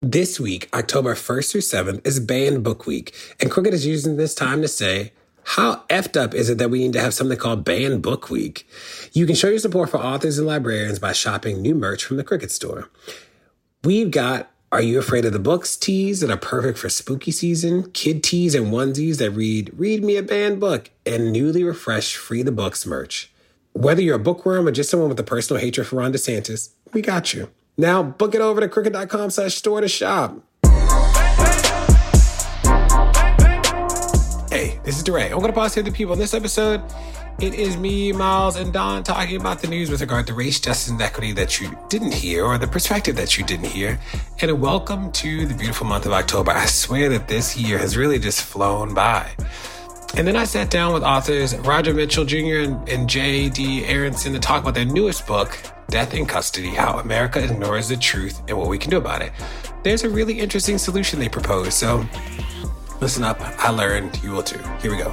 This week, October 1st through 7th, is Banned Book Week, and Crooked is using this time to say, how effed up is it that we need to have something called Banned Book Week? You can show your support for authors and librarians by shopping new merch from the Crooked store. We've got Are You Afraid of the Books tees that are perfect for spooky season, kid tees and onesies that read Me a Banned Book, and newly refreshed Free the Books merch. Whether you're a bookworm or just someone with a personal hatred for Ron DeSantis, we got you. Now, book it over to crooked.com/store to shop. Hey, this is DeRay. I'm going to pause here the people in this episode. It is me, Miles, and Don talking about the news with regard to race, justice, and equity that you didn't hear, or the perspective that you didn't hear. And welcome to the beautiful month of October. I swear that this year has really just flown by. And then I sat down with authors Roger Mitchell Jr. and J.D. Aronson to talk about their newest book, Death in Custody, How America Ignores the Truth and What We Can Do About It. There's a really interesting solution they propose, so listen up. I learned, you will too. Here we go.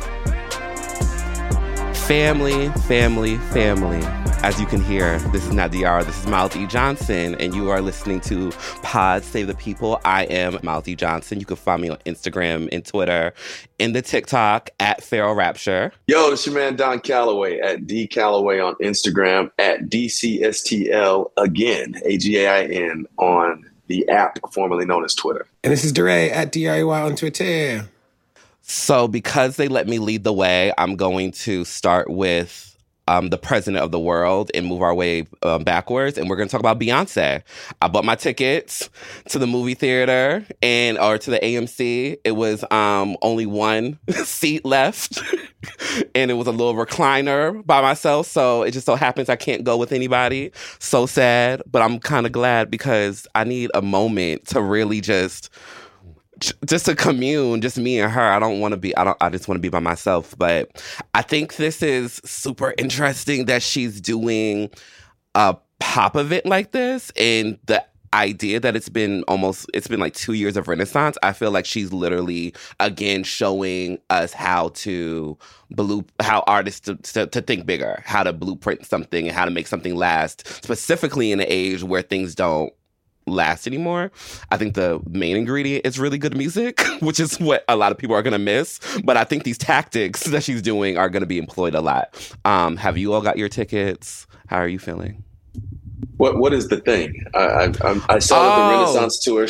Family. As you can hear, this is not DR, this is Miles E. Johnson, and you are listening to Pod Save the People. I am Miles E. Johnson. You can find me on Instagram and Twitter, in the TikTok, at Feral Rapture. Yo, this your man Don Calloway, at D Calloway on Instagram, at DCSTL, again, AGAIN, on the app formerly known as Twitter. And this is DeRay, at DREY on Twitter. So because they let me lead the way, I'm going to start with the president of the world and move our way backwards. And we're going to talk about Beyonce. I bought my tickets to the movie theater or to the AMC. It was only one seat left. And it was a little recliner by myself. So it just so happens I can't go with anybody. So sad. But I'm kind of glad because I need a moment to really just to commune, just me and her. I just want to be by myself. But I think this is super interesting that she's doing a pop event like this, and the idea that it's been like 2 years of Renaissance. I feel like she's literally again showing us how artists to think bigger, how to blueprint something and how to make something last, specifically in an age where things don't last anymore. I think the main ingredient is really good music, which is what a lot of people are going to miss. But I think these tactics that she's doing are going to be employed a lot. Have you all got your tickets? How are you feeling? What is the thing? I saw the Renaissance tour.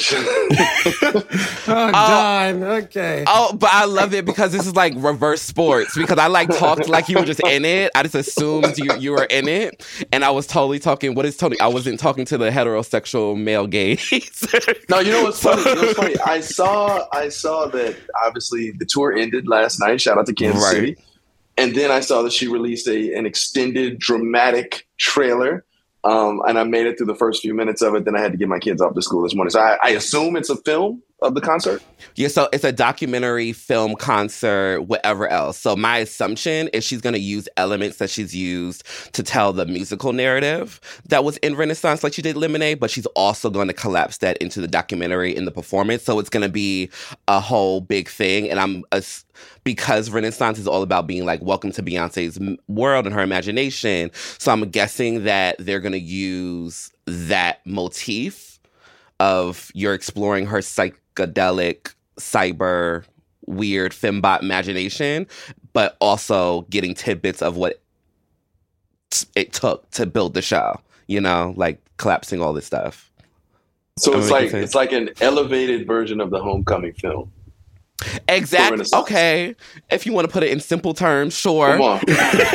Don. Okay. Oh, but I love it because this is like reverse sports. Because I talked like you were just in it. I just assumed you were in it, and I was totally talking. What is Tony? I wasn't talking to the heterosexual male gays. No, you know what's funny? I saw that obviously the tour ended last night. Shout out to Kansas City, and then I saw that she released an extended dramatic trailer. And I made it through the first few minutes of it. Then I had to get my kids off to school this morning. So I assume it's a film of the concert? Yeah, so it's a documentary, film, concert, whatever else. So my assumption is she's going to use elements that she's used to tell the musical narrative that was in Renaissance, like she did Lemonade, but she's also going to collapse that into the documentary in the performance. So it's going to be a whole big thing. And because Renaissance is all about being like, welcome to Beyonce's world and her imagination. So I'm guessing that they're going to use that motif of you're exploring her psychedelic, cyber, weird, fembot imagination, but also getting tidbits of what it took to build the show, like collapsing all this stuff. So it's like an elevated version of the Homecoming film. Exactly. Okay. If you want to put it in simple terms, sure. Come on. and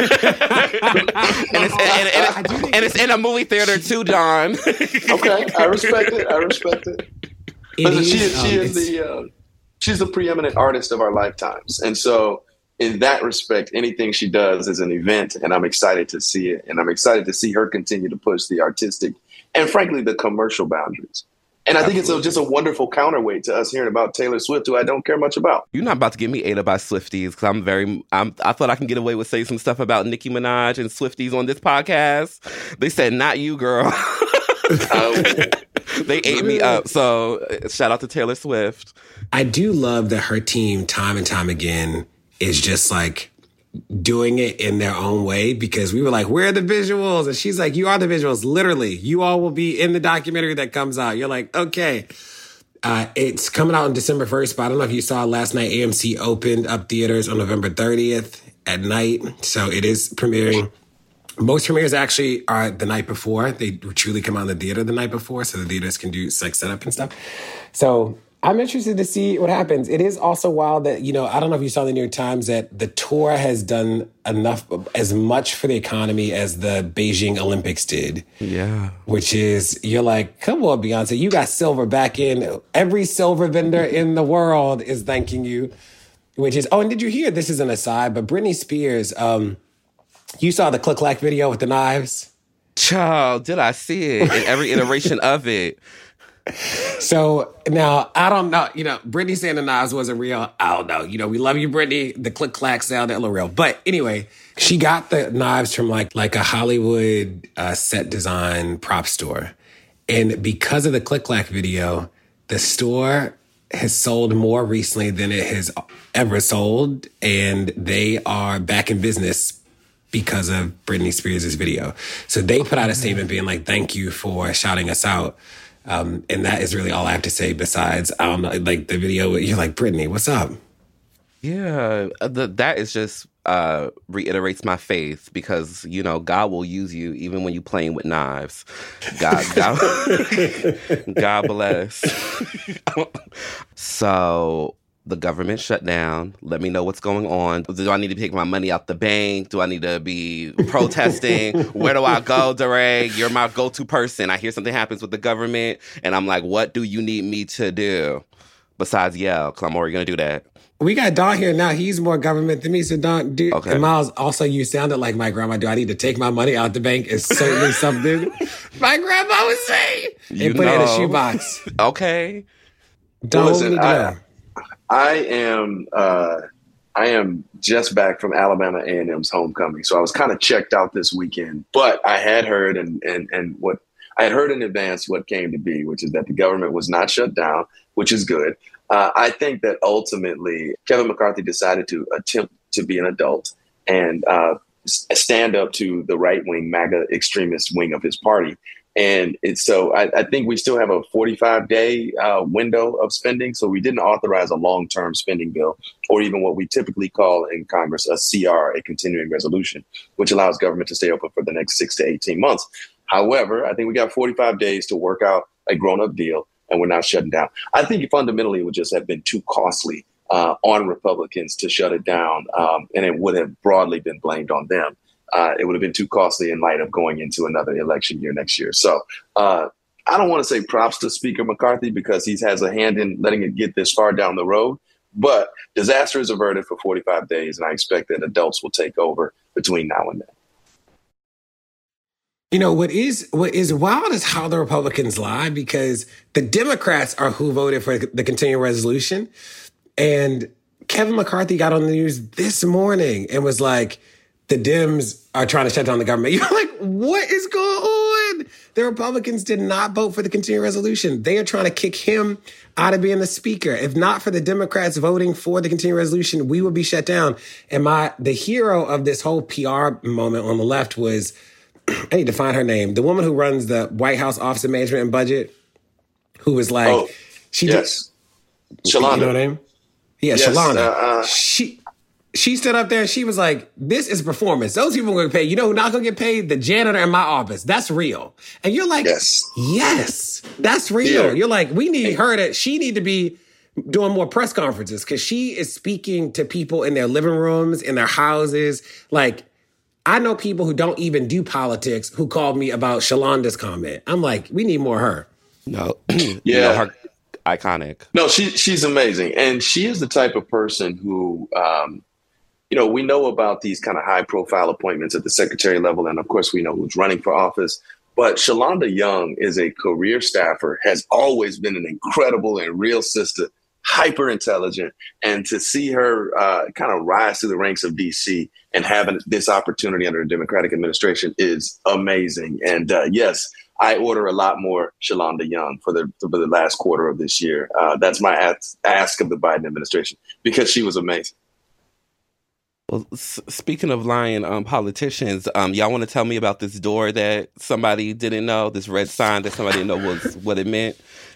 it's in a movie theater too, Don. Okay, I respect it. Listen, she's the preeminent artist of our lifetimes, and so in that respect, anything she does is an event, and I'm excited to see it, and I'm excited to see her continue to push the artistic and, frankly, the commercial boundaries. And I think it's just a wonderful counterweight to us hearing about Taylor Swift, who I don't care much about. You're not about to get me ate up by Swifties, because I thought I can get away with saying some stuff about Nicki Minaj and Swifties on this podcast. They said, not you, girl. They ate me up. So shout out to Taylor Swift. I do love that her team, time and time again, is just like doing it in their own way, because we were like, where are the visuals? And she's like, you are the visuals. Literally, you all will be in the documentary that comes out. You're like, okay. It's coming out on December 1st, but I don't know if you saw last night, AMC opened up theaters on November 30th at night. So it is premiering. Most premieres actually are the night before. They truly come out in the theater the night before, so the theaters can do like setup and stuff. So I'm interested to see what happens. It is also wild that, I don't know if you saw in the New York Times that the tour has done as much for the economy as the Beijing Olympics did. Yeah. Which is, you're like, come on, Beyonce, you got silver back in. Every silver vendor in the world is thanking you. Which is, and did you hear, this is an aside, but Britney Spears, you saw the Click-Clack video with the knives? Child, did I see it in every iteration of it? So now, I don't know, Britney saying the knives wasn't real. I don't know. We love you, Britney. The click-clack sound, that look real. But anyway, she got the knives from like a Hollywood set design prop store. And because of the click-clack video, the store has sold more recently than it has ever sold. And they are back in business because of Britney Spears' video. So they put out a statement being like, thank you for shouting us out. And that is really all I have to say besides, I don't know, like the video, you're like, Britney, what's up? Yeah, that is just reiterates my faith because, God will use you even when you're playing with knives. God bless. So the government shut down. Let me know what's going on. Do I need to take my money out the bank? Do I need to be protesting? Where do I go, DeRay? You're my go-to person. I hear something happens with the government, and I'm like, what do you need me to do? Besides yell, because I'm already going to do that. We got Don here now. He's more government than me. So Don, okay. And Miles, also you sounded like my grandma. Do I need to take my money out the bank? It's certainly something my grandma would say. And put it in a shoebox. Okay. Don, listen, I am just back from Alabama A&M's homecoming, so I was kind of checked out this weekend. But I had heard and what I had heard in advance what came to be, which is that the government was not shut down, which is good. I think that ultimately Kevin McCarthy decided to attempt to be an adult and stand up to the right-wing MAGA extremist wing of his party. And so I think we still have a 45-day window of spending. So we didn't authorize a long-term spending bill or even what we typically call in Congress a CR, a continuing resolution, which allows government to stay open for the next 6 to 18 months. However, I think we got 45 days to work out a grown-up deal, and we're not shutting down. I think fundamentally it would just have been too costly on Republicans to shut it down, and it would have broadly been blamed on them. It would have been too costly in light of going into another election year next year. So I don't want to say props to Speaker McCarthy because he has a hand in letting it get this far down the road. But disaster is averted for 45 days, and I expect that adults will take over between now and then. What is wild is how the Republicans lie, because the Democrats are who voted for the continuing resolution. And Kevin McCarthy got on the news this morning and was like, the Dems are trying to shut down the government. You're like, what is going on? The Republicans did not vote for the continuing resolution. They are trying to kick him out of being the speaker. If not for the Democrats voting for the continuing resolution, we would be shut down. And the hero of this whole PR moment on the left was, I need to find her name, the woman who runs the White House Office of Management and Budget, who was like, Shalanda. You know her name? Yeah, yes, Shalanda. She stood up there and she was like, this is performance. Those people are going to get paid. You know who's not going to get paid? The janitor in my office. That's real. And you're like, yes, that's real. Yeah. You're like, we need her she need to be doing more press conferences because she is speaking to people in their living rooms, in their houses. Like, I know people who don't even do politics who called me about Shalanda's comment. I'm like, we need more of her. No. Yeah. Her iconic. No, she's amazing. And she is the type of person who, we know about these kind of high profile appointments at the secretary level. And of course, we know who's running for office. But Shalanda Young is a career staffer, has always been an incredible and real sister, hyper intelligent. And to see her kind of rise through the ranks of DC and having this opportunity under a Democratic administration is amazing. And yes, I order a lot more Shalanda Young for the last quarter of this year. That's my ask of the Biden administration because she was amazing. Well, speaking of lying politicians, y'all want to tell me about this door that somebody didn't know, this red sign that somebody didn't know was what it meant?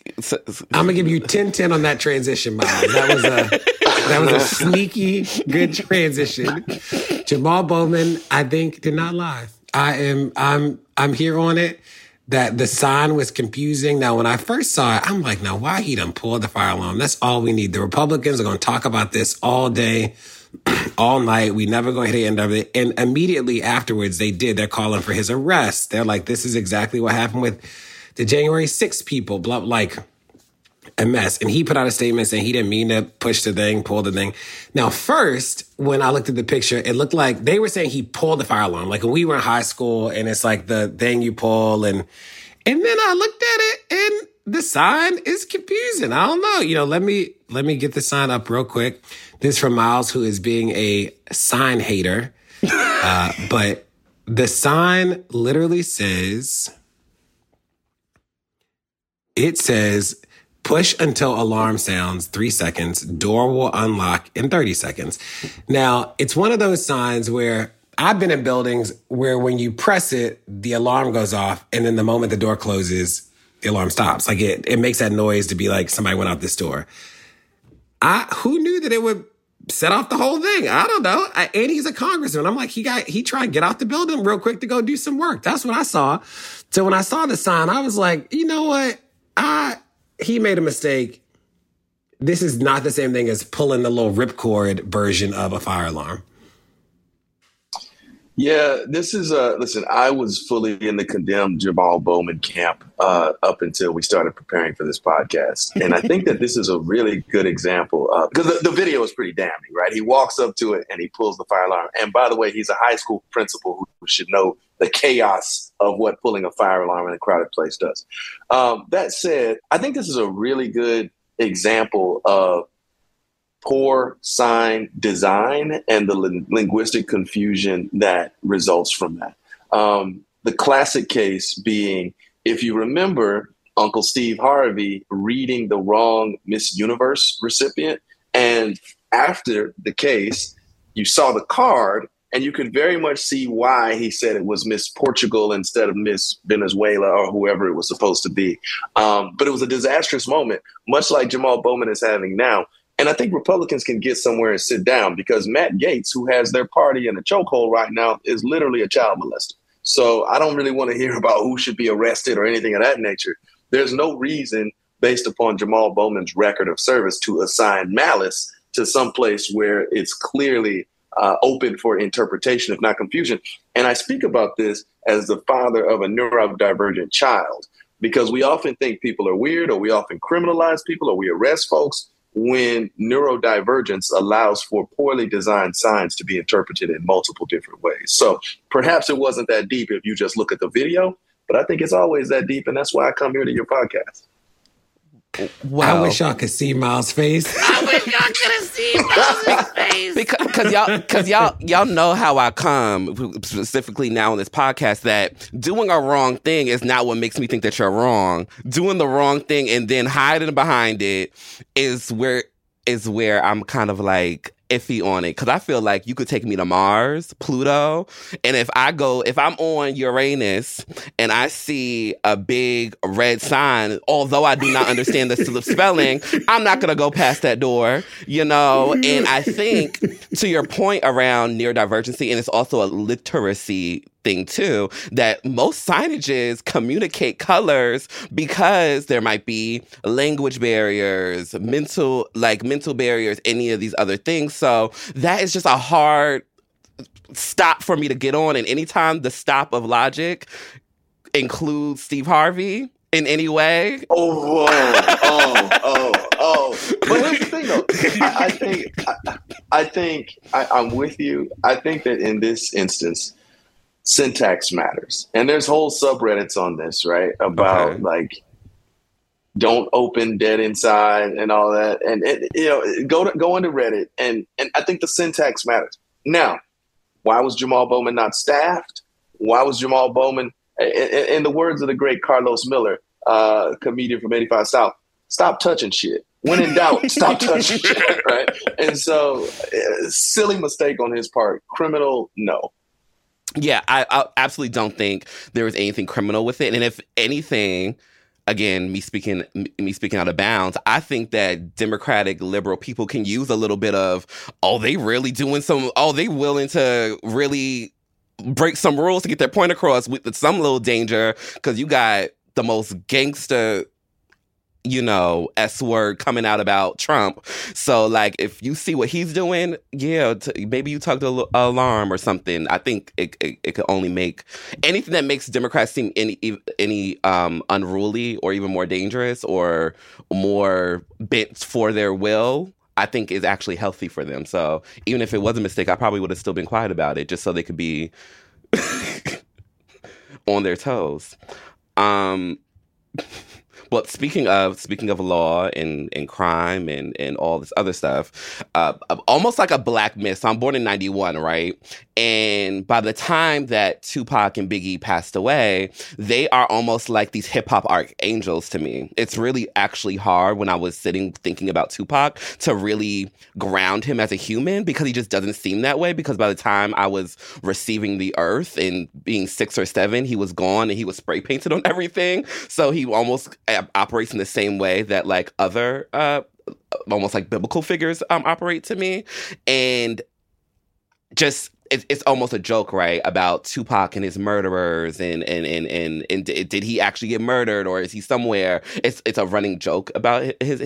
I'm gonna give you 10-10 on that transition, Miles. That was a sneaky good transition. Jamal Bowman, I think, did not lie. I'm here on it. That the sign was confusing. Now, when I first saw it, I'm like, now why he done pulled the fire alarm? That's all we need. The Republicans are going to talk about this all day, all night. We never going to hit the end of it. And immediately afterwards, they did. They're calling for his arrest. They're like, this is exactly what happened with the January 6th people. Blah, like a mess. And he put out a statement saying he didn't mean to push the thing, pull the thing. Now, first, when I looked at the picture, it looked like they were saying he pulled the fire alarm. Like when we were in high school and it's like the thing you pull. And then I looked at it and the sign is confusing. I don't know. You know, let me get the sign up real quick. This is from Miles, who is being a sign hater. But the sign literally says, push until alarm sounds 3 seconds. Door will unlock in 30 seconds. Now, it's one of those signs where I've been in buildings where when you press it, the alarm goes off. And then the moment the door closes, the alarm stops. Like it makes that noise to be like somebody went out this door. Who knew that it would set off the whole thing? I don't know. And he's a congressman. I'm like, he tried to get out the building real quick to go do some work. That's what I saw. So when I saw the sign, I was like, you know what? He made a mistake. This is not the same thing as pulling the little ripcord version of a fire alarm. Yeah, this is listen, I was fully in the condemned Jamal Bowman camp up until we started preparing for this podcast. And I think that this is a really good example because the video is pretty damning, right? He walks up to it and he pulls the fire alarm. And by the way, he's a high school principal who should know the chaos of what pulling a fire alarm in a crowded place does. That said, I think this is a really good example of poor sign design and the linguistic confusion that results from that. The classic case being, if you remember Uncle Steve Harvey reading the wrong Miss Universe recipient, and after the case, you saw the card, and you could very much see why he said it was Miss Portugal instead of Miss Venezuela or whoever it was supposed to be. But it was a disastrous moment, much like Jamal Bowman is having now. And I think Republicans can get somewhere and sit down because Matt Gaetz, who has their party in a chokehold right now, is literally a child molester. So I don't really want to hear about who should be arrested or anything of that nature. There's no reason, based upon Jamal Bowman's record of service, to assign malice to some place where it's clearly open for interpretation, if not confusion. And I speak about this as the father of a neurodivergent child, because we often think people are weird, or we often criminalize people, or we arrest folks when neurodivergence allows for poorly designed signs to be interpreted in multiple different ways. So perhaps it wasn't that deep if you just look at the video, but I think it's always that deep, and that's why I come here to your podcast. Wow. I wish y'all could see Miles' face. I wish y'all could have seen Miles' face. Because y'all know how I come, specifically now on this podcast, that doing a wrong thing is not what makes me think that you're wrong. Doing the wrong thing and then hiding behind it is where I'm kind of like iffy on it, because I feel like you could take me to Mars, Pluto, and if I'm on Uranus and I see a big red sign, although I do not understand the spelling, I'm not gonna go past that door, you know. And I think, to your point around neurodivergency, and it's also a literacy thing too, that most signages communicate colors because there might be language barriers, mental barriers, any of these other things. So that is just a hard stop for me to get on. And anytime the stop of logic includes Steve Harvey in any way. Oh. But here's the thing, though. I think I'm with you. I think that in this instance, syntax matters. And there's whole subreddits on this, right? About like, don't open dead inside and all that. And go into Reddit, and I think the syntax matters. Now, why was Jamal Bowman not staffed? Why was Jamal Bowman, in the words of the great Carlos Miller, comedian from 85 South, stop touching shit. When in doubt, stop touching shit, right? And so, silly mistake on his part. Criminal, no. Yeah, I absolutely don't think there was anything criminal with it. And if anything, again, me speaking out of bounds, I think that Democratic liberal people can use a little bit of, they really doing they willing to really break some rules to get their point across with some little danger, because you got the most gangster, S word coming out about Trump. So, like, if you see what he's doing, maybe you tugged an alarm or something. I think it could only make anything that makes Democrats seem any unruly or even more dangerous or more bent for their will, I think is actually healthy for them. So even if it was a mistake, I probably would have still been quiet about it just so they could be on their toes. But speaking of law and crime and all this other stuff, almost like a Black Myth. So I'm born in 91, right? And by the time that Tupac and Biggie passed away, they are almost like these hip hop archangels to me. It's really actually hard when I was thinking about Tupac to really ground him as a human, because he just doesn't seem that way. Because by the time I was receiving the earth and being 6 or 7, he was gone and he was spray painted on everything. So he almost operates in the same way that like other almost like biblical figures operate to me. And just it's almost a joke, right, about Tupac and his murderers and did he actually get murdered, or is he somewhere? It's a running joke about his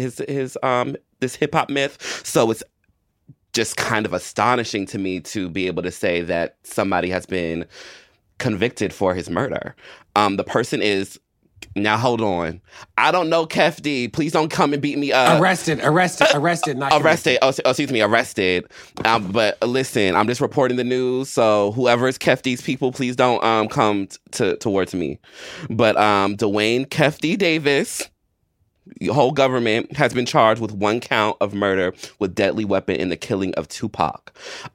this hip hop myth. So it's just kind of astonishing to me to be able to say that somebody has been convicted for his murder. The person is, now hold on, I don't know, Kef D, please don't come and beat me up. Arrested, not arrested. Excuse me, arrested. But listen, I'm just reporting the news, so whoever is Kef D's people, please don't come towards me. But Dwayne Kef D Davis, the whole government, has been charged with 1 count of murder with deadly weapon in the killing of Tupac.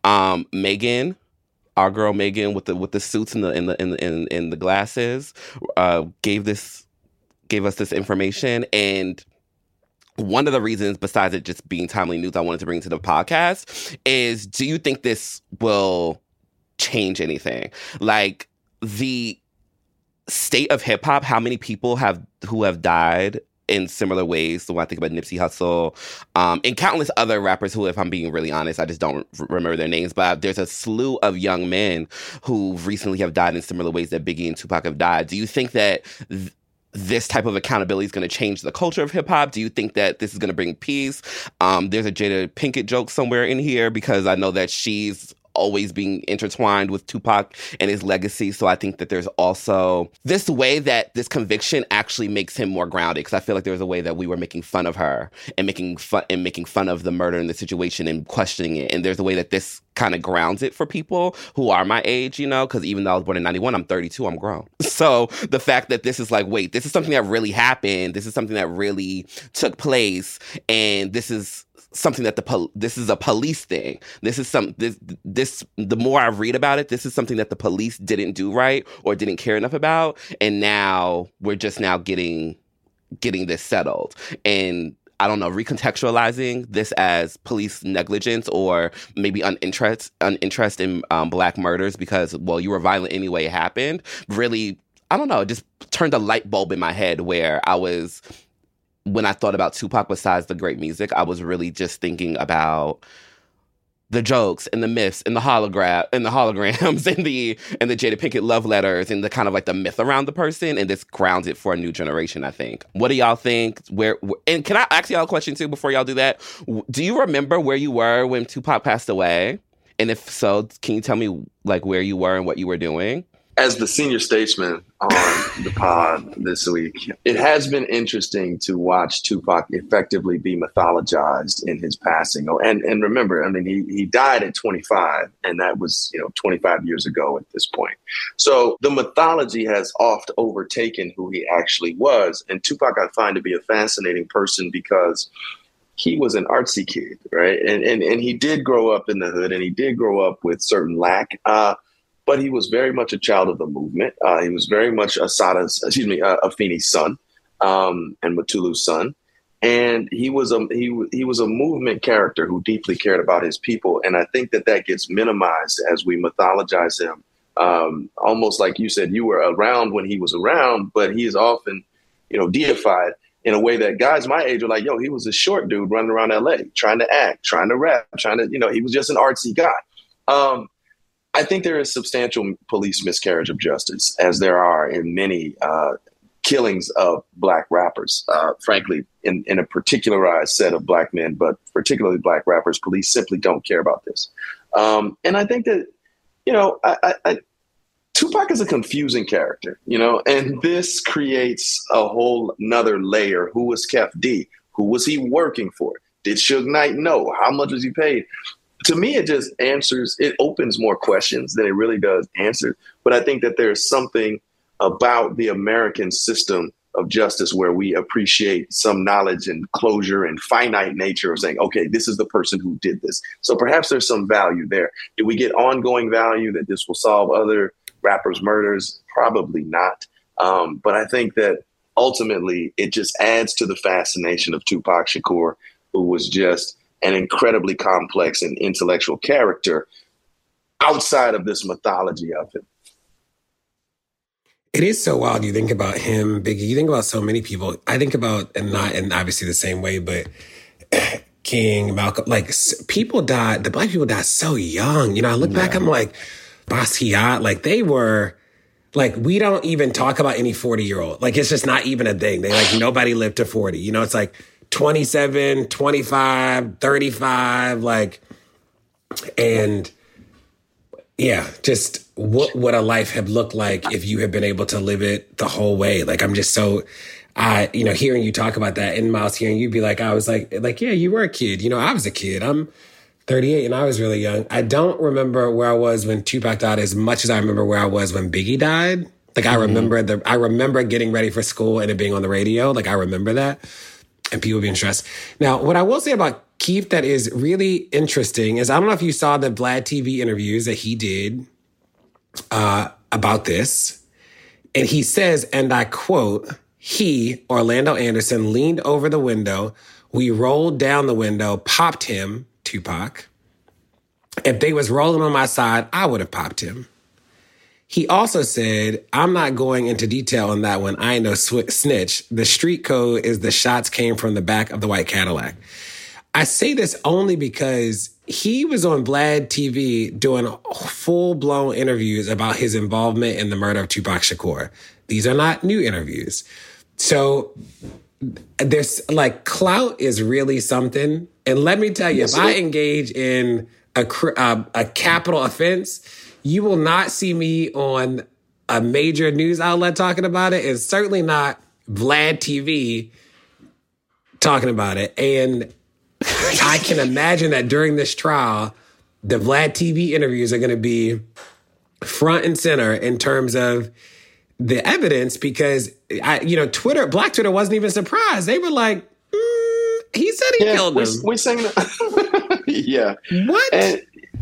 Megan, our girl Megan with the suits and the glasses, gave us this information. And one of the reasons, besides it just being timely news, I wanted to bring to the podcast is, do you think this will change anything? Like, the state of hip hop, how many people who have died in similar ways. So when I think about Nipsey Hussle, and countless other rappers who, if I'm being really honest, I just don't remember their names, but there's a slew of young men who recently have died in similar ways that Biggie and Tupac have died. Do you think that this type of accountability is going to change the culture of hip hop? Do you think that this is going to bring peace? There's a Jada Pinkett joke somewhere in here, because I know that she's always being intertwined with Tupac and his legacy. So I think that there's also this way that this conviction actually makes him more grounded, because I feel like there was a way that we were making fun of her and making fun of the murder and the situation and questioning it. And there's a way that this kind of grounds it for people who are my age, because even though I was born in 91, I'm 32, I'm grown. So the fact that this is like, wait, this is something that really happened. This is something that really took place. And this is something that this is a police thing. This is the more I read about it, this is something that the police didn't do right or didn't care enough about. And now we're just now getting this settled. And I don't know, recontextualizing this as police negligence or maybe uninterest in Black murders because, well, you were violent anyway, it happened. Really, I don't know, it just turned a light bulb in my head where when I thought about Tupac, besides the great music, I was really just thinking about the jokes and the myths and the holograms and the Jada Pinkett love letters and the kind of like the myth around the person, and this grounds it for a new generation, I think. What do y'all think? And can I ask y'all a question too before y'all do that? Do you remember where you were when Tupac passed away? And if so, can you tell me like where you were and what you were doing? As the senior statesman on the pod this week, it has been interesting to watch Tupac effectively be mythologized in his passing. Oh, and remember, I mean, he died at 25, and that was 25 years ago at this point. So the mythology has oft overtaken who he actually was. And Tupac I find to be a fascinating person because he was an artsy kid, right? And he did grow up in the hood, and he did grow up with certain lack. But he was very much a child of the movement. He was very much Afeni's son, and Mutulu's son. And he was a movement character who deeply cared about his people. And I think that gets minimized as we mythologize him. Almost like you said, you were around when he was around, but he is often, deified in a way that guys my age are like, yo, he was a short dude running around LA, trying to act, trying to rap, he was just an artsy guy. I think there is substantial police miscarriage of justice, as there are in many killings of Black rappers. Frankly, in a particularized set of Black men, but particularly Black rappers, police simply don't care about this. And I think that, Tupac is a confusing character, and this creates a whole nother layer. Who was Kef D? Who was he working for? Did Suge Knight know? How much was he paid? To me, it opens more questions than it really does answer. But I think that there's something about the American system of justice where we appreciate some knowledge and closure and finite nature of saying, okay, this is the person who did this. So perhaps there's some value there. Do we get ongoing value that this will solve other rappers' murders? Probably not. But I think that ultimately it just adds to the fascination of Tupac Shakur, who was just an incredibly complex and intellectual character outside of this mythology of him. It is so wild. You think about him, Biggie. You think about so many people. I think about, and not in obviously the same way, but King, Malcolm, like people died. The Black people died so young. I look back, I'm like, Basquiat, like they were, like we don't even talk about any 40-year-old. Like it's just not even a thing. They like nobody lived to 40. It's like 27, 25, 35, like, and yeah, just what would a life have looked like if you had been able to live it the whole way? Like, I'm just so, hearing you talk about that, and Miles, hearing you be like, I was like, yeah, you were a kid. I was a kid. I'm 38 and I was really young. I don't remember where I was when Tupac died as much as I remember where I was when Biggie died. Like, I remember getting ready for school and it being on the radio. Like, I remember that. And people being stressed. Now, what I will say about Keith that is really interesting is, I don't know if you saw the Vlad TV interviews that he did about this. And he says, and I quote, he, Orlando Anderson, leaned over the window. We rolled down the window, popped him, Tupac. If they was rolling on my side, I would have popped him. He also said, I'm not going into detail on that one. I ain't no snitch. The street code is the shots came from the back of the white Cadillac. I say this only because he was on Vlad TV doing full-blown interviews about his involvement in the murder of Tupac Shakur. These are not new interviews. So there's like clout is really something. And let me tell you, if I engage in a capital offense, you will not see me on a major news outlet talking about it, and certainly not Vlad TV talking about it. And I can imagine that during this trial, the Vlad TV interviews are going to be front and center in terms of the evidence, because Twitter, Black Twitter wasn't even surprised. They were like, he said he killed him. We're saying that. Yeah. What?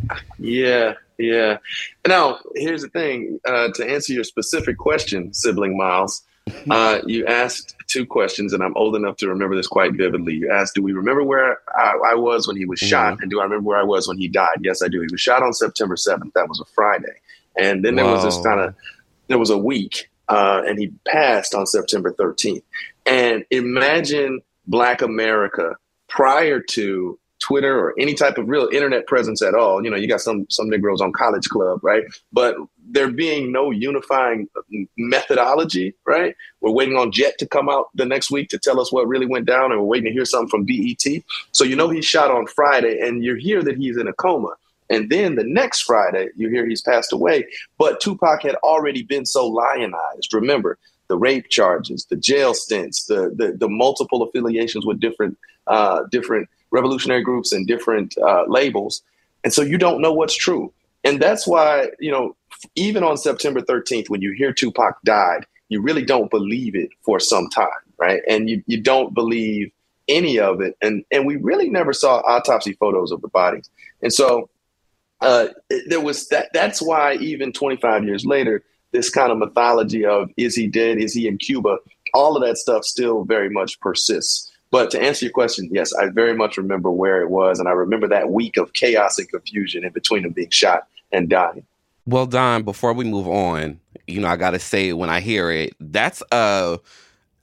Yeah. Now, here's the thing. To answer your specific question, sibling Miles, you asked two questions, and I'm old enough to remember this quite vividly. You asked, do we remember where I was when he was shot? And do I remember where I was when he died? Yes, I do. He was shot on September 7th. That was a Friday. And then there was a week, and he passed on September 13th. And imagine Black America prior to Twitter or any type of real internet presence at all. You got some Negroes on College Club, right? But there being no unifying methodology, right? We're waiting on Jet to come out the next week to tell us what really went down, and we're waiting to hear something from BET. So he's shot on Friday, and you hear that he's in a coma. And then the next Friday, you hear he's passed away. But Tupac had already been so lionized. Remember, the rape charges, the jail stints, the multiple affiliations with different revolutionary groups and different labels. And so you don't know what's true. And that's why, even on September 13th, when you hear Tupac died, you really don't believe it for some time, right? And you don't believe any of it. And we really never saw autopsy photos of the bodies. And so there was that's why even 25 years later, this kind of mythology of, is he dead? Is he in Cuba? All of that stuff still very much persists. But to answer your question, yes, I very much remember where it was. And I remember that week of chaos and confusion in between him being shot and dying. Well, Don, before we move on, I got to say, when I hear it, that's a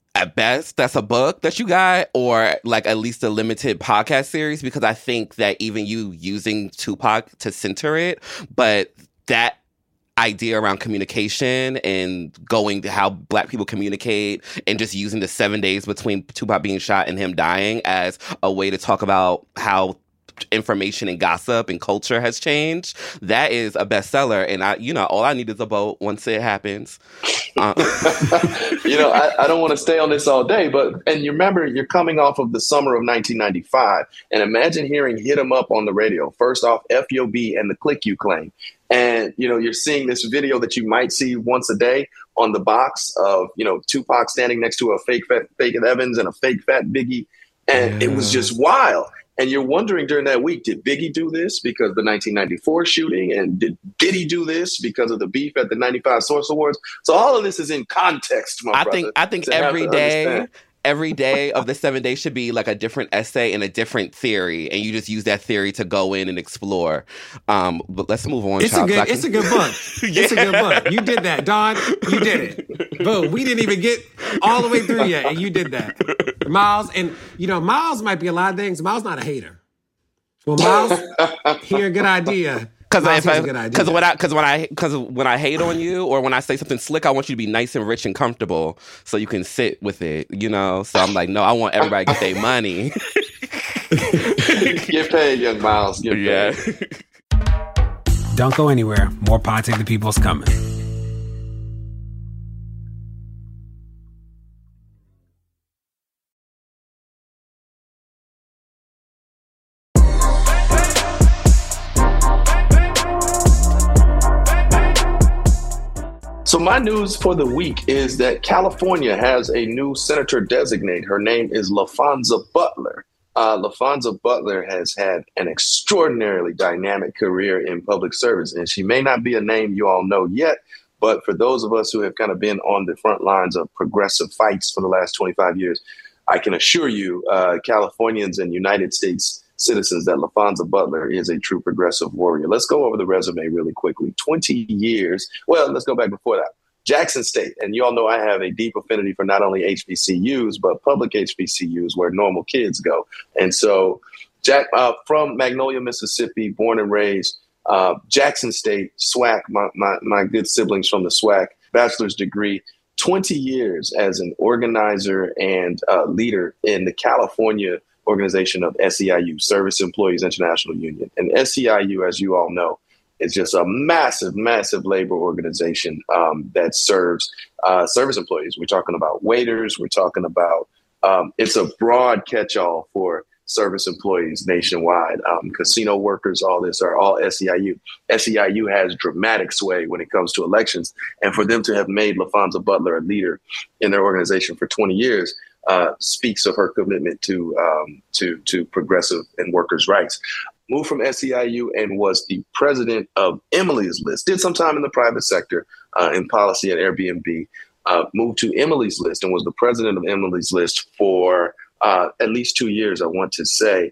at best, that's a book that you got, or like at least a limited podcast series, because I think that even you using Tupac to center it, but that idea around communication and going to how Black people communicate and just using the 7 days between Tupac being shot and him dying as a way to talk about how information and gossip and culture has changed, that is a bestseller. And all I need is a boat once it happens. I don't want to stay on this all day, and you remember, you're coming off of the summer of 1995, and imagine hearing "Hit 'Em Up" on the radio. First off, FUB and the Click You Claim. And, you're seeing this video that you might see once a day on the box of, Tupac standing next to a fake Evans and a fake fat Biggie. And It was just wild. And you're wondering during that week, did Biggie do this because of the 1994 shooting? And did he do this because of the beef at the 95 Source Awards? So all of this is in context, my brother. I think every day of the 7 days should be like a different essay and a different theory, and you just use that theory to go in and explore. But let's move on. It's a good book. It's a good book. You did that, Don. You did it. Boom. We didn't even get all the way through yet, and you did that, Miles. And Miles might be a lot of things. Miles not a hater. Well, Miles, hear a good idea. Because when I hate on you or when I say something slick, I want you to be nice and rich and comfortable so you can sit with it, So I'm like, no, I want everybody to get their money. Get paid, young Miles. Get paid. Don't go anywhere. More Pod Save the People's coming. So my news for the week is that California has a new senator designate. Her name is LaFonza Butler. LaFonza Butler has had an extraordinarily dynamic career in public service, and she may not be a name you all know yet, but for those of us who have kind of been on the front lines of progressive fights for the last 25 years, I can assure you, Californians and United States citizens, that LaFonza Butler is a true progressive warrior. Let's go over the resume really quickly. 20 years. Well, let's go back before that. Jackson State. And you all know I have a deep affinity for not only HBCUs, but public HBCUs where normal kids go. And so Jack, from Magnolia, Mississippi, born and raised, Jackson State, SWAC, my good siblings from the SWAC, bachelor's degree, 20 years as an organizer and leader in the California organization of SEIU, Service Employees International Union. And SEIU, as you all know, is just a massive, massive labor organization that serves service employees. We're talking about waiters. We're talking about, it's a broad catch-all for service employees nationwide. Casino workers, all this are all SEIU. SEIU has dramatic sway when it comes to elections. And for them to have made LaFonza Butler a leader in their organization for 20 years speaks of her commitment to progressive and workers' rights. Moved from SEIU and was the president of Emily's List. Did some time in the private sector in policy at Airbnb. Moved to Emily's List and was the president of Emily's List for at least 2 years, I want to say.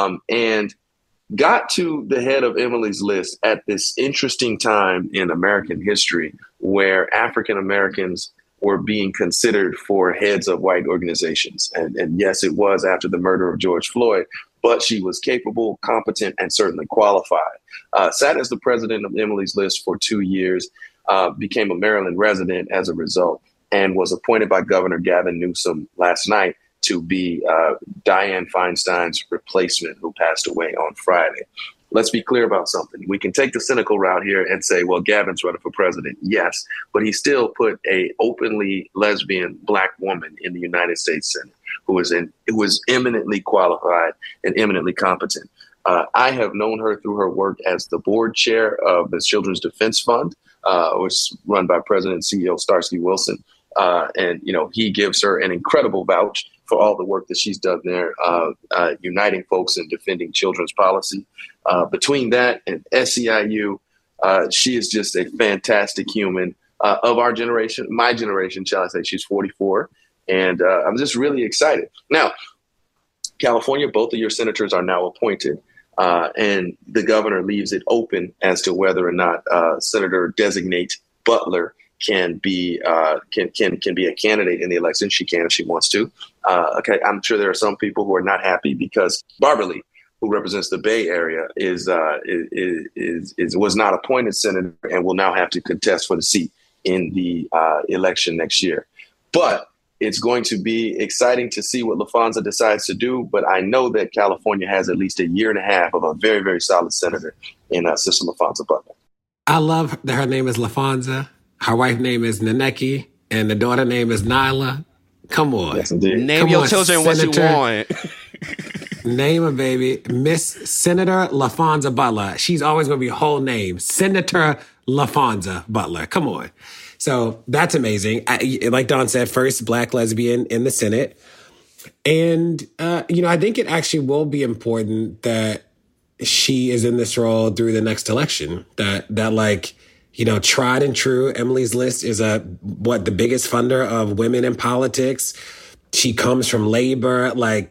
And got to the head of Emily's List at this interesting time in American history where African Americans were being considered for heads of white organizations. And yes, it was after the murder of George Floyd, but she was capable, competent, and certainly qualified. Sat as the president of Emily's List for 2 years, became a Maryland resident as a result, and was appointed by Governor Gavin Newsom last night to be Dianne Feinstein's replacement, who passed away on Friday. Let's be clear about something. We can take the cynical route here and say, well, Gavin's running for president. Yes, but he still put a openly lesbian Black woman in the United States Senate who was eminently qualified and eminently competent. I have known her through her work as the board chair of the Children's Defense Fund, which is run by President and CEO Starsky Wilson. And, he gives her an incredible vouch for all the work that she's done there, uniting folks and defending children's policy. Between that and SEIU, she is just a fantastic human of our generation, my generation, shall I say. She's 44. And I'm just really excited. Now, California, both of your senators are now appointed. And the governor leaves it open as to whether or not Senator designate Butler can be a candidate in the election. She can if she wants to. Okay, I'm sure there are some people who are not happy because Barbara Lee, who represents the Bay Area, was not appointed senator and will now have to contest for the seat in the election next year. But it's going to be exciting to see what LaFonza decides to do. But I know that California has at least a year and a half of a very, very solid senator in Sister LaFonza Butler. I love that her name is LaFonza. Her wife's name is Naneki, and the daughter name is Nyla. Come on. Yes, indeed. Name your children Senator, what you want. Name a baby. Miss Senator LaFonza Butler. She's always going to be whole name. Senator LaFonza Butler. Come on. So that's amazing. Like Dawn said, first Black lesbian in the Senate. And, I think it actually will be important that she is in this role through the next election. That tried and true. Emily's List is the biggest funder of women in politics. She comes from labor.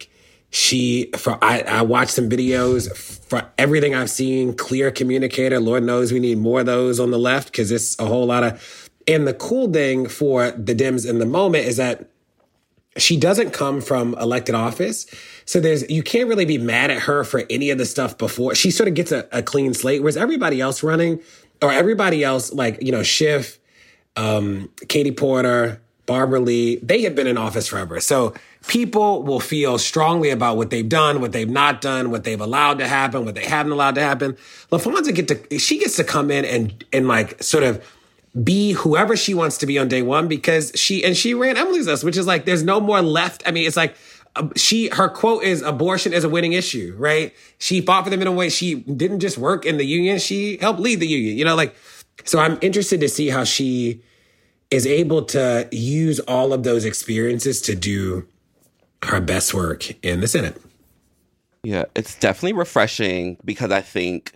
I watched some videos. For everything I've seen, clear communicator. Lord knows we need more of those on the left because it's a whole lot of. And the cool thing for the Dems in the moment is that she doesn't come from elected office. So you can't really be mad at her for any of the stuff before. She sort of gets a clean slate, whereas everybody else running, or everybody else Schiff, Katie Porter, Barbara Lee, they have been in office forever. So people will feel strongly about what they've done, what they've not done, what they've allowed to happen, what they haven't allowed to happen. LaFonza gets to come in and sort of be whoever she wants to be on day one because she ran Emily's List, which is there's no more left. I mean, it's her quote is abortion is a winning issue, right? She fought for them in a way. She didn't just work in the union. She helped lead the union, so I'm interested to see how she is able to use all of those experiences to do her best work in the Senate. Yeah, it's definitely refreshing because I think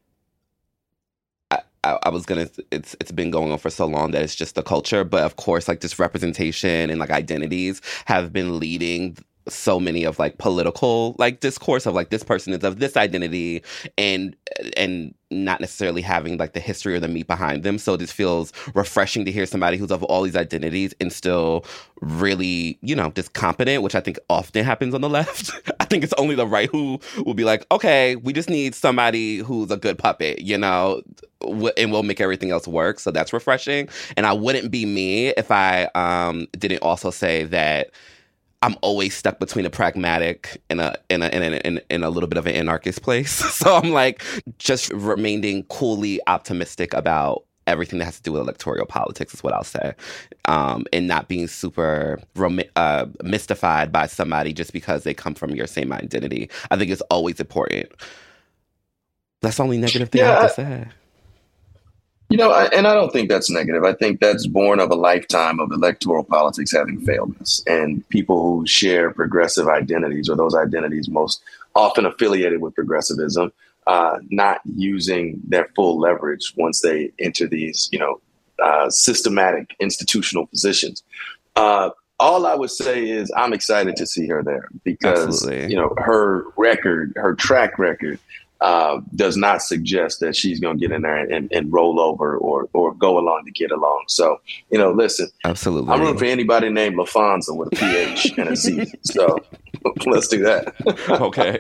it's been going on for so long that it's just the culture. But of course, just representation and identities have been leading so many of political discourse of this person is of this identity and not necessarily having the history or the meat behind them. So this feels refreshing to hear somebody who's of all these identities and still really, just competent, which I think often happens on the left. I think it's only the right who will be okay, we just need somebody who's a good puppet, and we'll make everything else work. So that's refreshing. And I wouldn't be me if I didn't also say that I'm always stuck between a pragmatic and a little bit of an anarchist place. So I'm just remaining coolly optimistic about everything that has to do with electoral politics is what I'll say. And not being super mystified by somebody just because they come from your same identity. I think it's always important. That's the only negative thing I have to say. And I don't think that's negative. I think that's born of a lifetime of electoral politics having failed us. And people who share progressive identities or those identities most often affiliated with progressivism, not using their full leverage once they enter these, systematic institutional positions. All I would say is I'm excited to see her there because, Absolutely. Her track record, does not suggest that she's going to get in there and roll over or go along to get along. So, listen, absolutely, I'm rooting for anybody named LaFonza with a PH and a Z. So let's do that. Okay.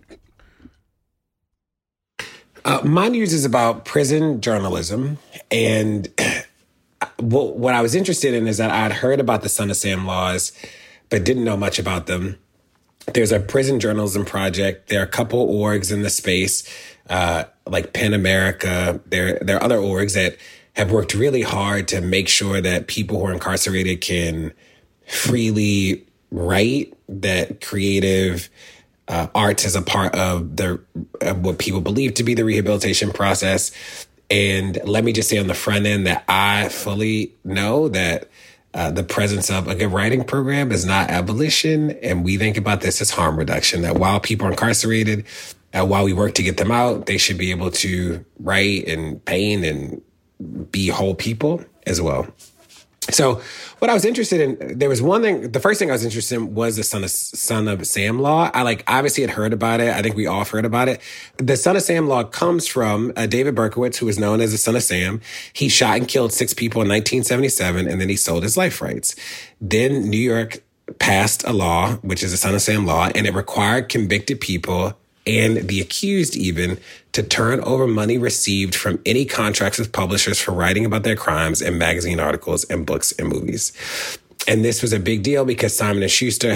My news is about prison journalism. And what I was interested in is that I'd heard about the Son of Sam laws, but didn't know much about them. There's a prison journalism project. There are a couple orgs in the space, like PEN America. There are other orgs that have worked really hard to make sure that people who are incarcerated can freely write, that creative arts is a part of what people believe to be the rehabilitation process. And let me just say on the front end that I fully know that the presence of a good writing program is not abolition. And we think about this as harm reduction, that while people are incarcerated, while we work to get them out, they should be able to write and paint and be whole people as well. So what I was interested in, there was one thing, the first thing I was interested in was the Son of Sam law. I obviously had heard about it. I think we all heard about it. The Son of Sam law comes from David Berkowitz, who was known as the Son of Sam. He shot and killed 6 people in 1977, and then he sold his life rights. Then New York passed a law, which is the Son of Sam law, and it required convicted people and the accused even to turn over money received from any contracts with publishers for writing about their crimes in magazine articles and books and movies. And this was a big deal because Simon & Schuster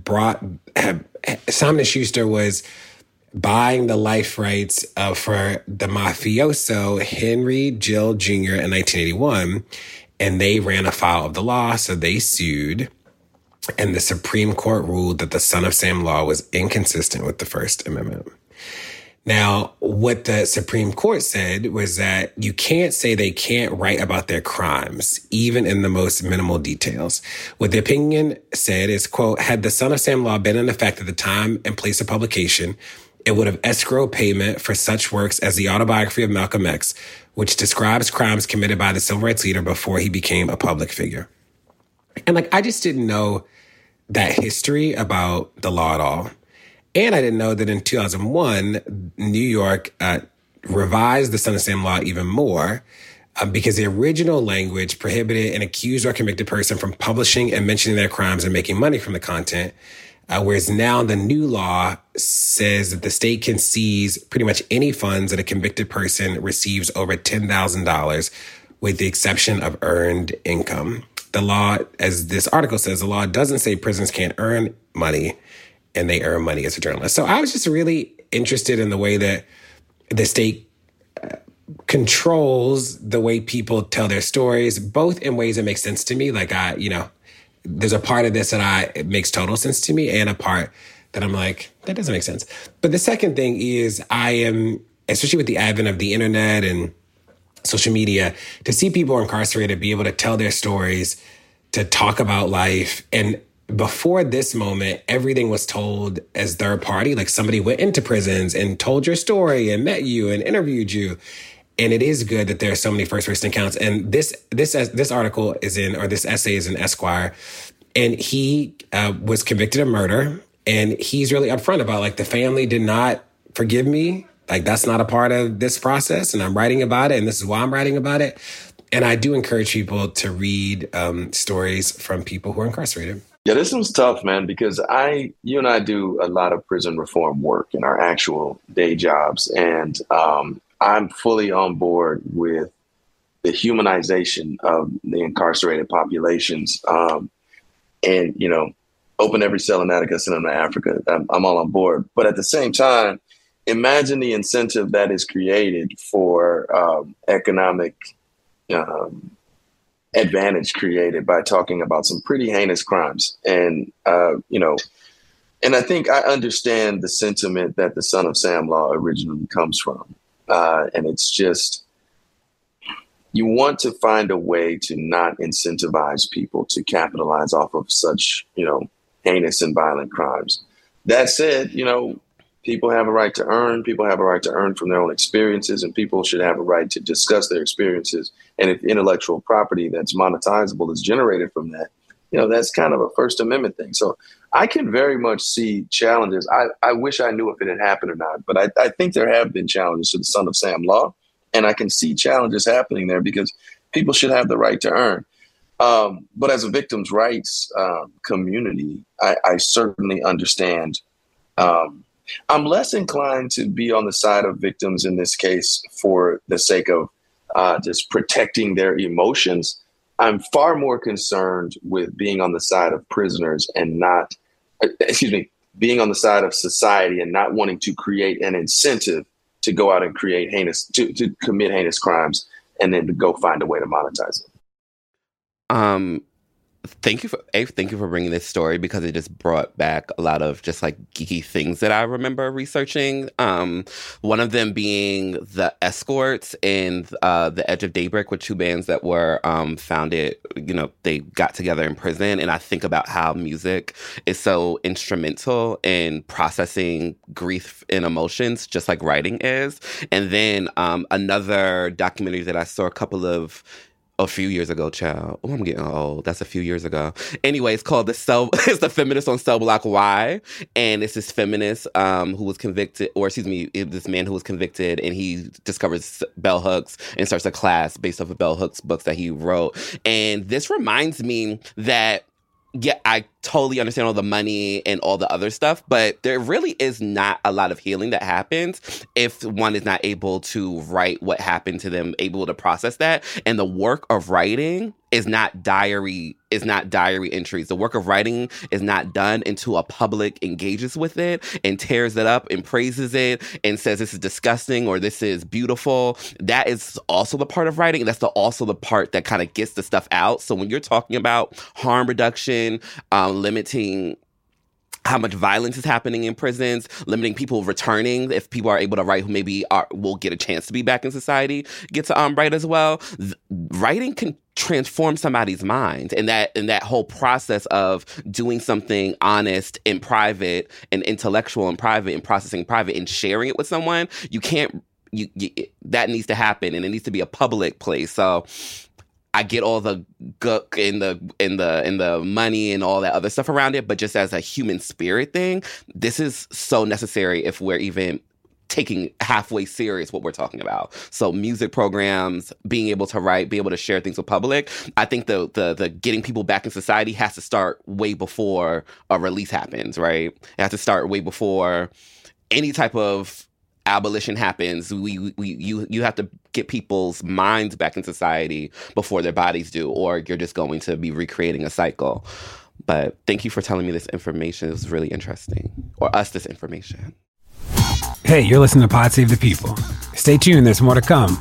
Simon & Schuster was buying the life rights for the mafioso Henry Gill Jr. in 1981. And they ran afoul of the law, so they sued. And the Supreme Court ruled that the Son of Sam law was inconsistent with the First Amendment. Now, what the Supreme Court said was that you can't say they can't write about their crimes, even in the most minimal details. What the opinion said is, quote, had the Son of Sam law been in effect at the time and place of publication, it would have escrowed payment for such works as the autobiography of Malcolm X, which describes crimes committed by the civil rights leader before he became a public figure. And I just didn't know that history about the law at all. And I didn't know that in 2001, New York revised the Son of Sam law even more because the original language prohibited an accused or convicted person from publishing and mentioning their crimes and making money from the content. Whereas now the new law says that the state can seize pretty much any funds that a convicted person receives over $10,000 with the exception of earned income. The law, as this article says, the law doesn't say prisoners can't earn money and they earn money as a journalist. So I was just really interested in the way that the state controls the way people tell their stories, both in ways that make sense to me. There's a part of this that it makes total sense to me and a part that I'm like, that doesn't make sense. But the second thing is I am, especially with the advent of the internet and social media, to see people incarcerated be able to tell their stories, to talk about life. And before this moment, everything was told as third party. Like somebody went into prisons and told your story and met you and interviewed you. And it is good that there are so many first person accounts. And this article is this essay is in Esquire. And he was convicted of murder. And he's really upfront about the family did not forgive me. That's not a part of this process, and I'm writing about it, and this is why I'm writing about it. And I do encourage people to read stories from people who are incarcerated. Yeah, this one's tough, man, because you and I do a lot of prison reform work in our actual day jobs, and I'm fully on board with the humanization of the incarcerated populations. And, open every cell in Attica, send them to Africa. I'm all on board. But at the same time, imagine the incentive that is created for economic advantage created by talking about some pretty heinous crimes. And, and I think I understand the sentiment that the Son of Sam law originally comes from. And it's just, you want to find a way to not incentivize people to capitalize off of such, heinous and violent crimes. That said, people have a right to earn. People have a right to earn from their own experiences, and people should have a right to discuss their experiences. And if intellectual property that's monetizable is generated from that, that's kind of a First Amendment thing. So I can very much see challenges. I wish I knew if it had happened or not, but I think there have been challenges to the Son of Sam law, and I can see challenges happening there because people should have the right to earn. But as a victims' rights community, I certainly understand. I'm less inclined to be on the side of victims in this case for the sake of just protecting their emotions. I'm far more concerned with being on the side of prisoners and not, being on the side of society and not wanting to create an incentive to go out and create to commit heinous crimes and then to go find a way to monetize them. Thank you for bringing this story because it just brought back a lot of just geeky things that I remember researching. One of them being the Escorts and the Edge of Daybreak were two bands that were founded, they got together in prison. And I think about how music is so instrumental in processing grief and emotions, just like writing is. And then another documentary that I saw a couple of A few years ago, child. Oh, I'm getting old. That's a few years ago. Anyway, it's called it's the Feminist on Cell Block Y, and it's this feminist who was convicted, or excuse me, this man who was convicted, and he discovers bell hooks and starts a class based off of bell hooks books that he wrote. And this reminds me that, yeah, I totally understand all the money and all the other stuff, but there really is not a lot of healing that happens if one is not able to write what happened to them, able to process that. And the work of writing is not diary entries. The work of writing is not done until a public engages with it and tears it up and praises it and says this is disgusting or this is beautiful. That is also the part of writing. And that's also the part that kind of gets the stuff out. So when you're talking about harm reduction, limiting how much violence is happening in prisons, limiting people returning, if people are able to write who maybe will get a chance to be back in society, get to write as well. Writing can transform somebody's mind, and that whole process of doing something honest in private and intellectual in private and processing private and sharing it with someone, that needs to happen, and it needs to be a public place. So I get all the gook and the money and all that other stuff around it, but just as a human spirit thing, this is so necessary if we're even taking halfway serious what we're talking about. So music programs, being able to write, be able to share things with public. I think the getting people back in society has to start way before a release happens, right? It has to start way before any type of abolition happens. You have to get people's minds back in society before their bodies do, or you're just going to be recreating a cycle. But thank you for telling me this information. It was really interesting. Or us this information. Hey, you're listening to Pod Save the People. Stay tuned, there's more to come.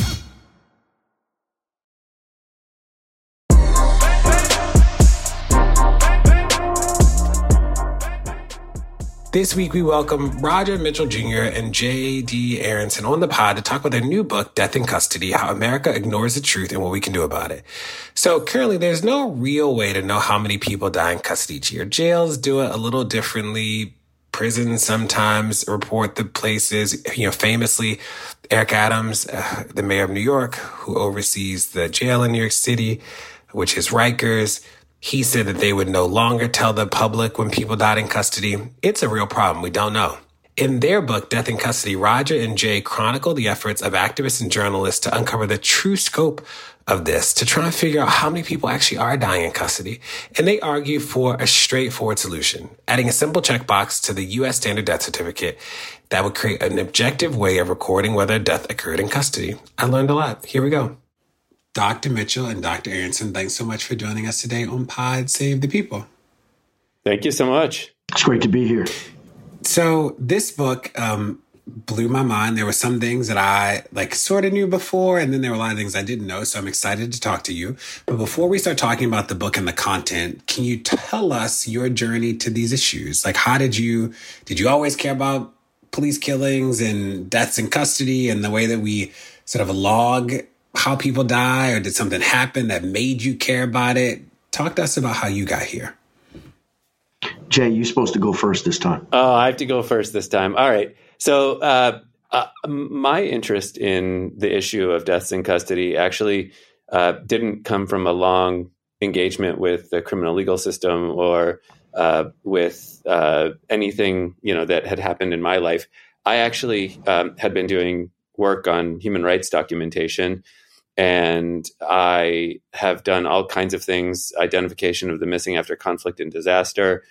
This week, we welcome Roger Mitchell Jr. and J.D. Aronson on the pod to talk about their new book, Death in Custody, How America Ignores the Truth and What We Can Do About It. So currently, there's no real way to know how many people die in custody each year. Jails do it a little differently. Prisons sometimes report the places. Famously, Eric Adams, the mayor of New York, who oversees the jail in New York City, which is Rikers, he said that they would no longer tell the public when people died in custody. It's a real problem. We don't know. In their book, Death in Custody, Roger and Jay chronicle the efforts of activists and journalists to uncover the true scope of this, to try and figure out how many people actually are dying in custody. And they argue for a straightforward solution, adding a simple checkbox to the U.S. standard death certificate that would create an objective way of recording whether a death occurred in custody. I learned a lot. Here we go. Dr. Mitchell and Dr. Aronson, thanks so much for joining us today on Pod Save the People. Thank you so much. It's great to be here. So this book blew my mind. There were some things that I sort of knew before, and then there were a lot of things I didn't know. So I'm excited to talk to you. But before we start talking about the book and the content, can you tell us your journey to these issues? How did you always care about police killings and deaths in custody and the way that we sort of log how people die, or did something happen that made you care about it? Talk to us about how you got here. Jay, you're supposed to go first this time. Oh, I have to go first this time. All right. So my interest in the issue of deaths in custody actually didn't come from a long engagement with the criminal legal system or with anything that had happened in my life. I actually had been doing work on human rights documentation, and I have done all kinds of things: identification of the missing after conflict and disaster,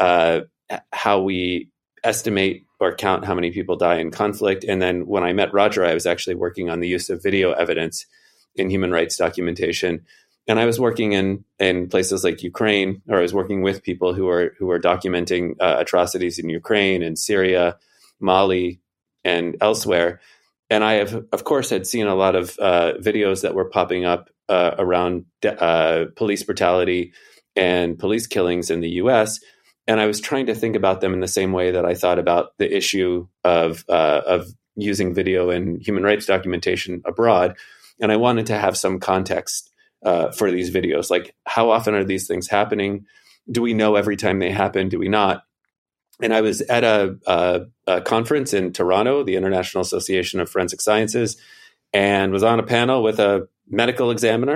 how we estimate or count how many people die in conflict. And then when I met Roger, I was actually working on the use of video evidence in human rights documentation. And I was working in places like Ukraine, or I was working with people who are documenting atrocities in Ukraine and Syria, Mali, and elsewhere. And I have, of course, had seen a lot of videos that were popping up around police brutality and police killings in the U.S. And I was trying to think about them in the same way that I thought about the issue of using video and human rights documentation abroad. And I wanted to have some context for these videos. Like, how often are these things happening? Do we know every time they happen? Do we not? And I was at a conference in Toronto, the International Association of Forensic Sciences, and was on a panel with a medical examiner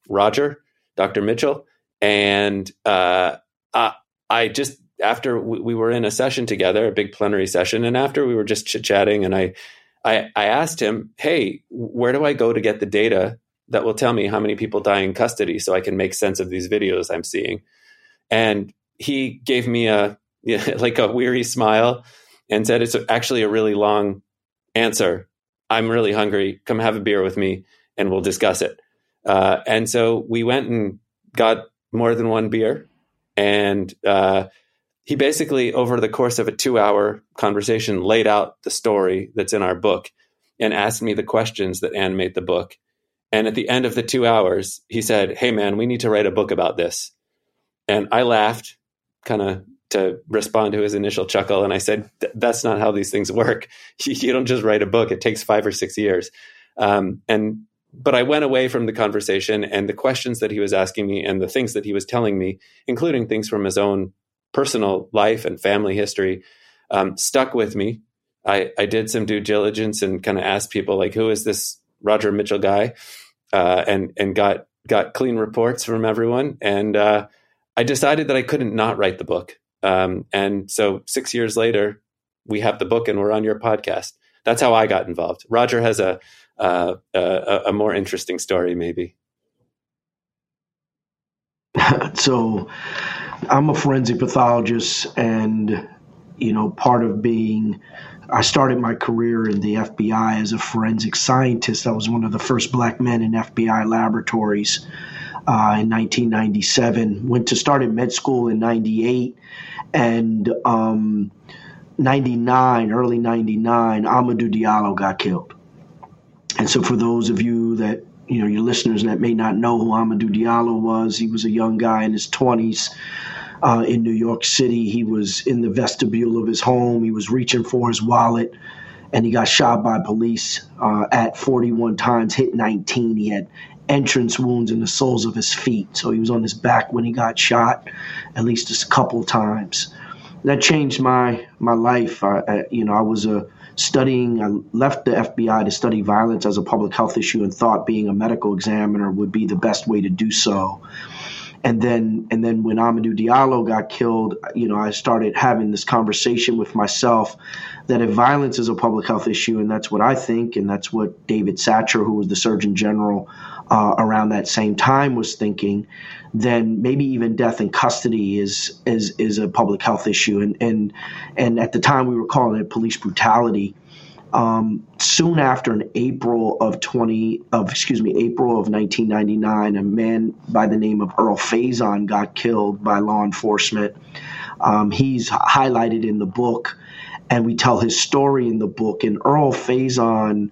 Roger, Dr. Mitchell. And I just, after we were in a session together, a big plenary session, and after we were just chit-chatting, and I asked him, hey, where do I go to get the data that will tell me how many people die in custody so I can make sense of these videos I'm seeing? And he gave me a weary smile and said, it's actually a really long answer. I'm really hungry. Come have a beer with me and we'll discuss it. And so we went and got more than one beer. And he basically, over the course of a 2-hour conversation, laid out the story that's in our book and asked me the questions that animate the book. And at the end of the 2 hours, he said, hey, man, we need to write a book about this. And I laughed kind of to respond to his initial chuckle. And I said, that's not how these things work. You don't just write a book. It takes 5 or 6 years. But I went away from the conversation, and the questions that he was asking me and the things that he was telling me, including things from his own personal life and family history, stuck with me. I did some due diligence and kind of asked people, like, who is this Roger Mitchell guy? And got clean reports from everyone. And I decided that I couldn't not write the book. And so 6 years later, we have the book and we're on your podcast. That's how I got involved. Roger has a more interesting story, maybe. So I'm a forensic pathologist, and, part of I started my career in the FBI as a forensic scientist. I was one of the first black men in FBI laboratories in 1997. Started med school in 98, and 99, early 99, Amadou Diallo got killed. And so for those of you that, your listeners that may not know who Amadou Diallo was, he was a young guy in his 20s in New York City. He was in the vestibule of his home. He was reaching for his wallet, and he got shot by police at 41 times, hit 19. He had entrance wounds in the soles of his feet. So he was on his back when he got shot at least a couple times. That changed my life. I was I left the FBI to study violence as a public health issue and thought being a medical examiner would be the best way to do so. And then when Amadou Diallo got killed, I started having this conversation with myself that if violence is a public health issue, and that's what I think, and that's what David Satcher, who was the Surgeon General around that same time, was thinking, then maybe even death in custody is a public health issue. And at the time we were calling it police brutality. Soon after, in April of 1999, a man by the name of Earl Faison got killed by law enforcement. He's highlighted in the book, and we tell his story in the book. And Earl Faison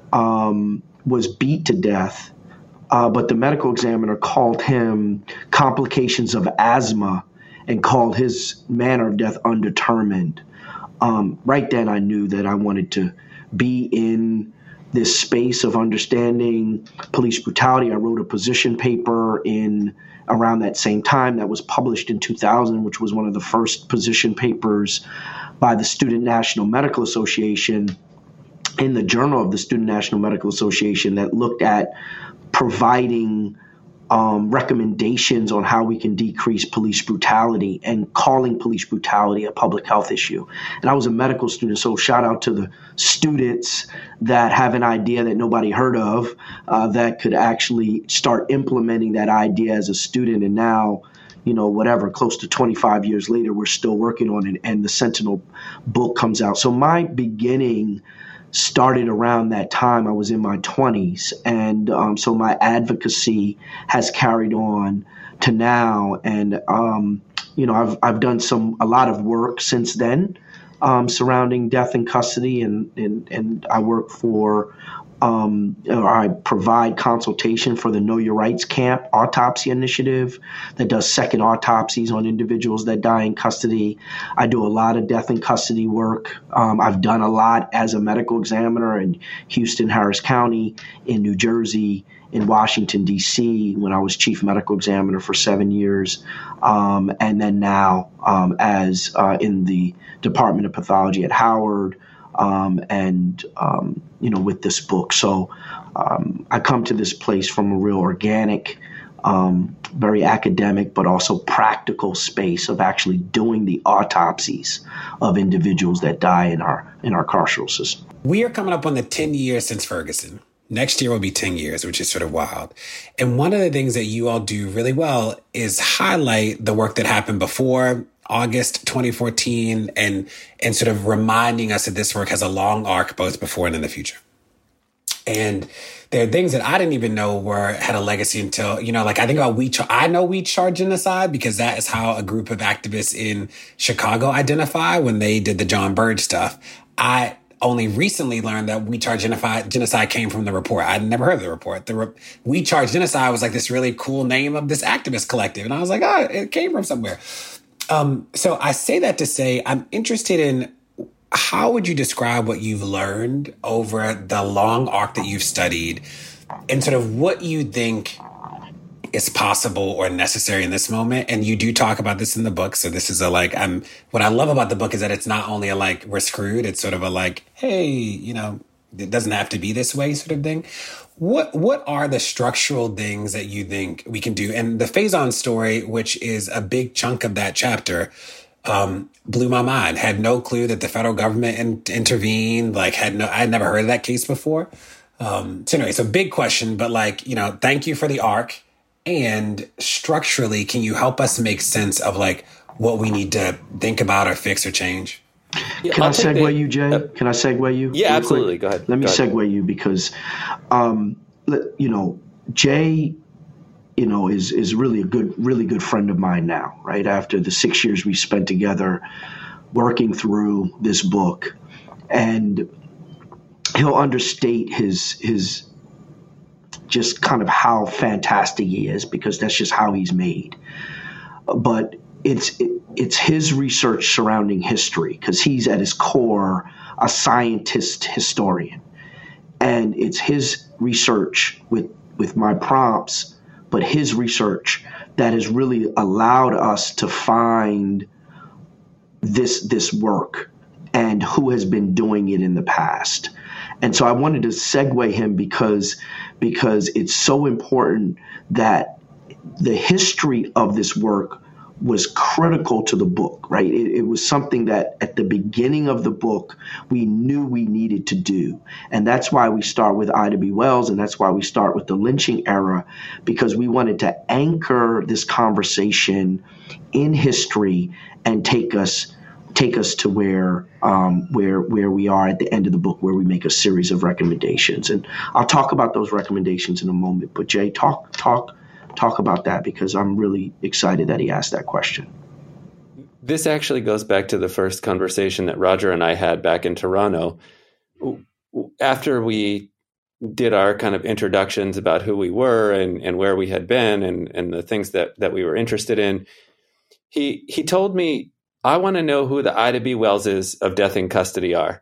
was beat to death, but the medical examiner called him complications of asthma and called his manner of death undetermined. Right then I knew that I wanted to be in this space of understanding police brutality. I wrote a position paper around that same time that was published in 2000, which was one of the first position papers by the Student National Medical Association in the Journal of the Student National Medical Association that looked at providing recommendations on how we can decrease police brutality and calling police brutality a public health issue. And I was a medical student, so shout out to the students that have an idea that nobody heard of that could actually start implementing that idea as a student. And now, close to 25 years later, we're still working on it, and the Sentinel book comes out. So my beginning started around that time. I was in my 20s, and so my advocacy has carried on to now. And I've done a lot of work since then surrounding death in custody, and I work for I provide consultation for the Know Your Rights Camp autopsy initiative that does second autopsies on individuals that die in custody. I do a lot of death in custody work. I've done a lot as a medical examiner in Houston, Harris County, in New Jersey, in Washington, D.C., when I was chief medical examiner for 7 years, and then now as in the Department of Pathology at Howard, with this book. So I come to this place from a real organic very academic, but also practical space of actually doing the autopsies of individuals that die in our carceral system. We are coming up on the 10 years since Ferguson. Next year will be 10 years, which is sort of wild. And one of the things that you all do really well is highlight the work that happened before August 2014 and sort of reminding us that this work has a long arc both before and in the future. And there are things that I didn't even know had a legacy until, like I think about I know We Charge Genocide because that is how a group of activists in Chicago identify when they did the John Birch stuff. I only recently learned that We Charge Genocide came from the report. I'd never heard of the report. We Charge Genocide was like this really cool name of this activist collective. And I was like, oh, it came from somewhere. So I say that to say I'm interested in how would you describe what you've learned over the long arc that you've studied and sort of what you think is possible or necessary in this moment? And you do talk about this in the book. So this is what I love about the book is that it's not only we're screwed. It's sort of hey, it doesn't have to be this way sort of thing. What are the structural things that you think we can do? And the Faison story, which is a big chunk of that chapter, blew my mind. Had no clue that the federal government intervened. I'd never heard of that case before. So anyway, it's a big question, but thank you for the arc. And structurally, can you help us make sense of what we need to think about or fix or change? Yeah, Can I segue you, Jay? Can I segue you? Yeah, absolutely. Go ahead. Let me segue you because, Jay, is really really good friend of mine now, right? After the 6 years we spent together working through this book, and he'll understate his just kind of how fantastic he is because that's just how he's made. But it's his research surrounding history because he's at his core a scientist historian, and it's his research with my prompts, but his research that has really allowed us to find this work and who has been doing it in the past. And so I wanted to segue him because it's so important that the history of this work was critical to the book, right? It was something that at the beginning of the book, we knew we needed to do. And that's why we start with Ida B. Wells, and that's why we start with the lynching era, because we wanted to anchor this conversation in history and take us to where we are at the end of the book, where we make a series of recommendations. And I'll talk about those recommendations in a moment. But Jay, talk about that because I'm really excited that he asked that question. This actually goes back to the first conversation that Roger and I had back in Toronto. After we did our kind of introductions about who we were and where we had been and the things that we were interested in, he told me, I want to know who the Ida B. Wellses of Death in Custody are.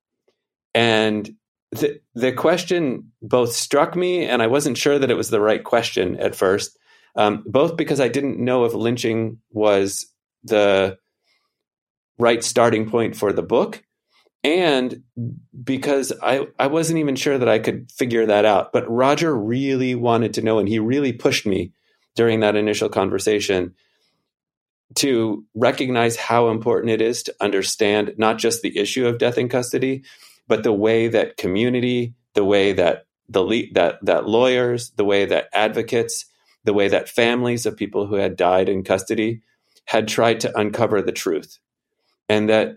And the question both struck me, and I wasn't sure that it was the right question at first, both because I didn't know if lynching was the right starting point for the book, and because I wasn't even sure that I could figure that out. But Roger really wanted to know, and he really pushed me during that initial conversation to recognize how important it is to understand not just the issue of death in custody, but the way that community, the way that that lawyers, the way that advocates, the way that families of people who had died in custody had tried to uncover the truth. And that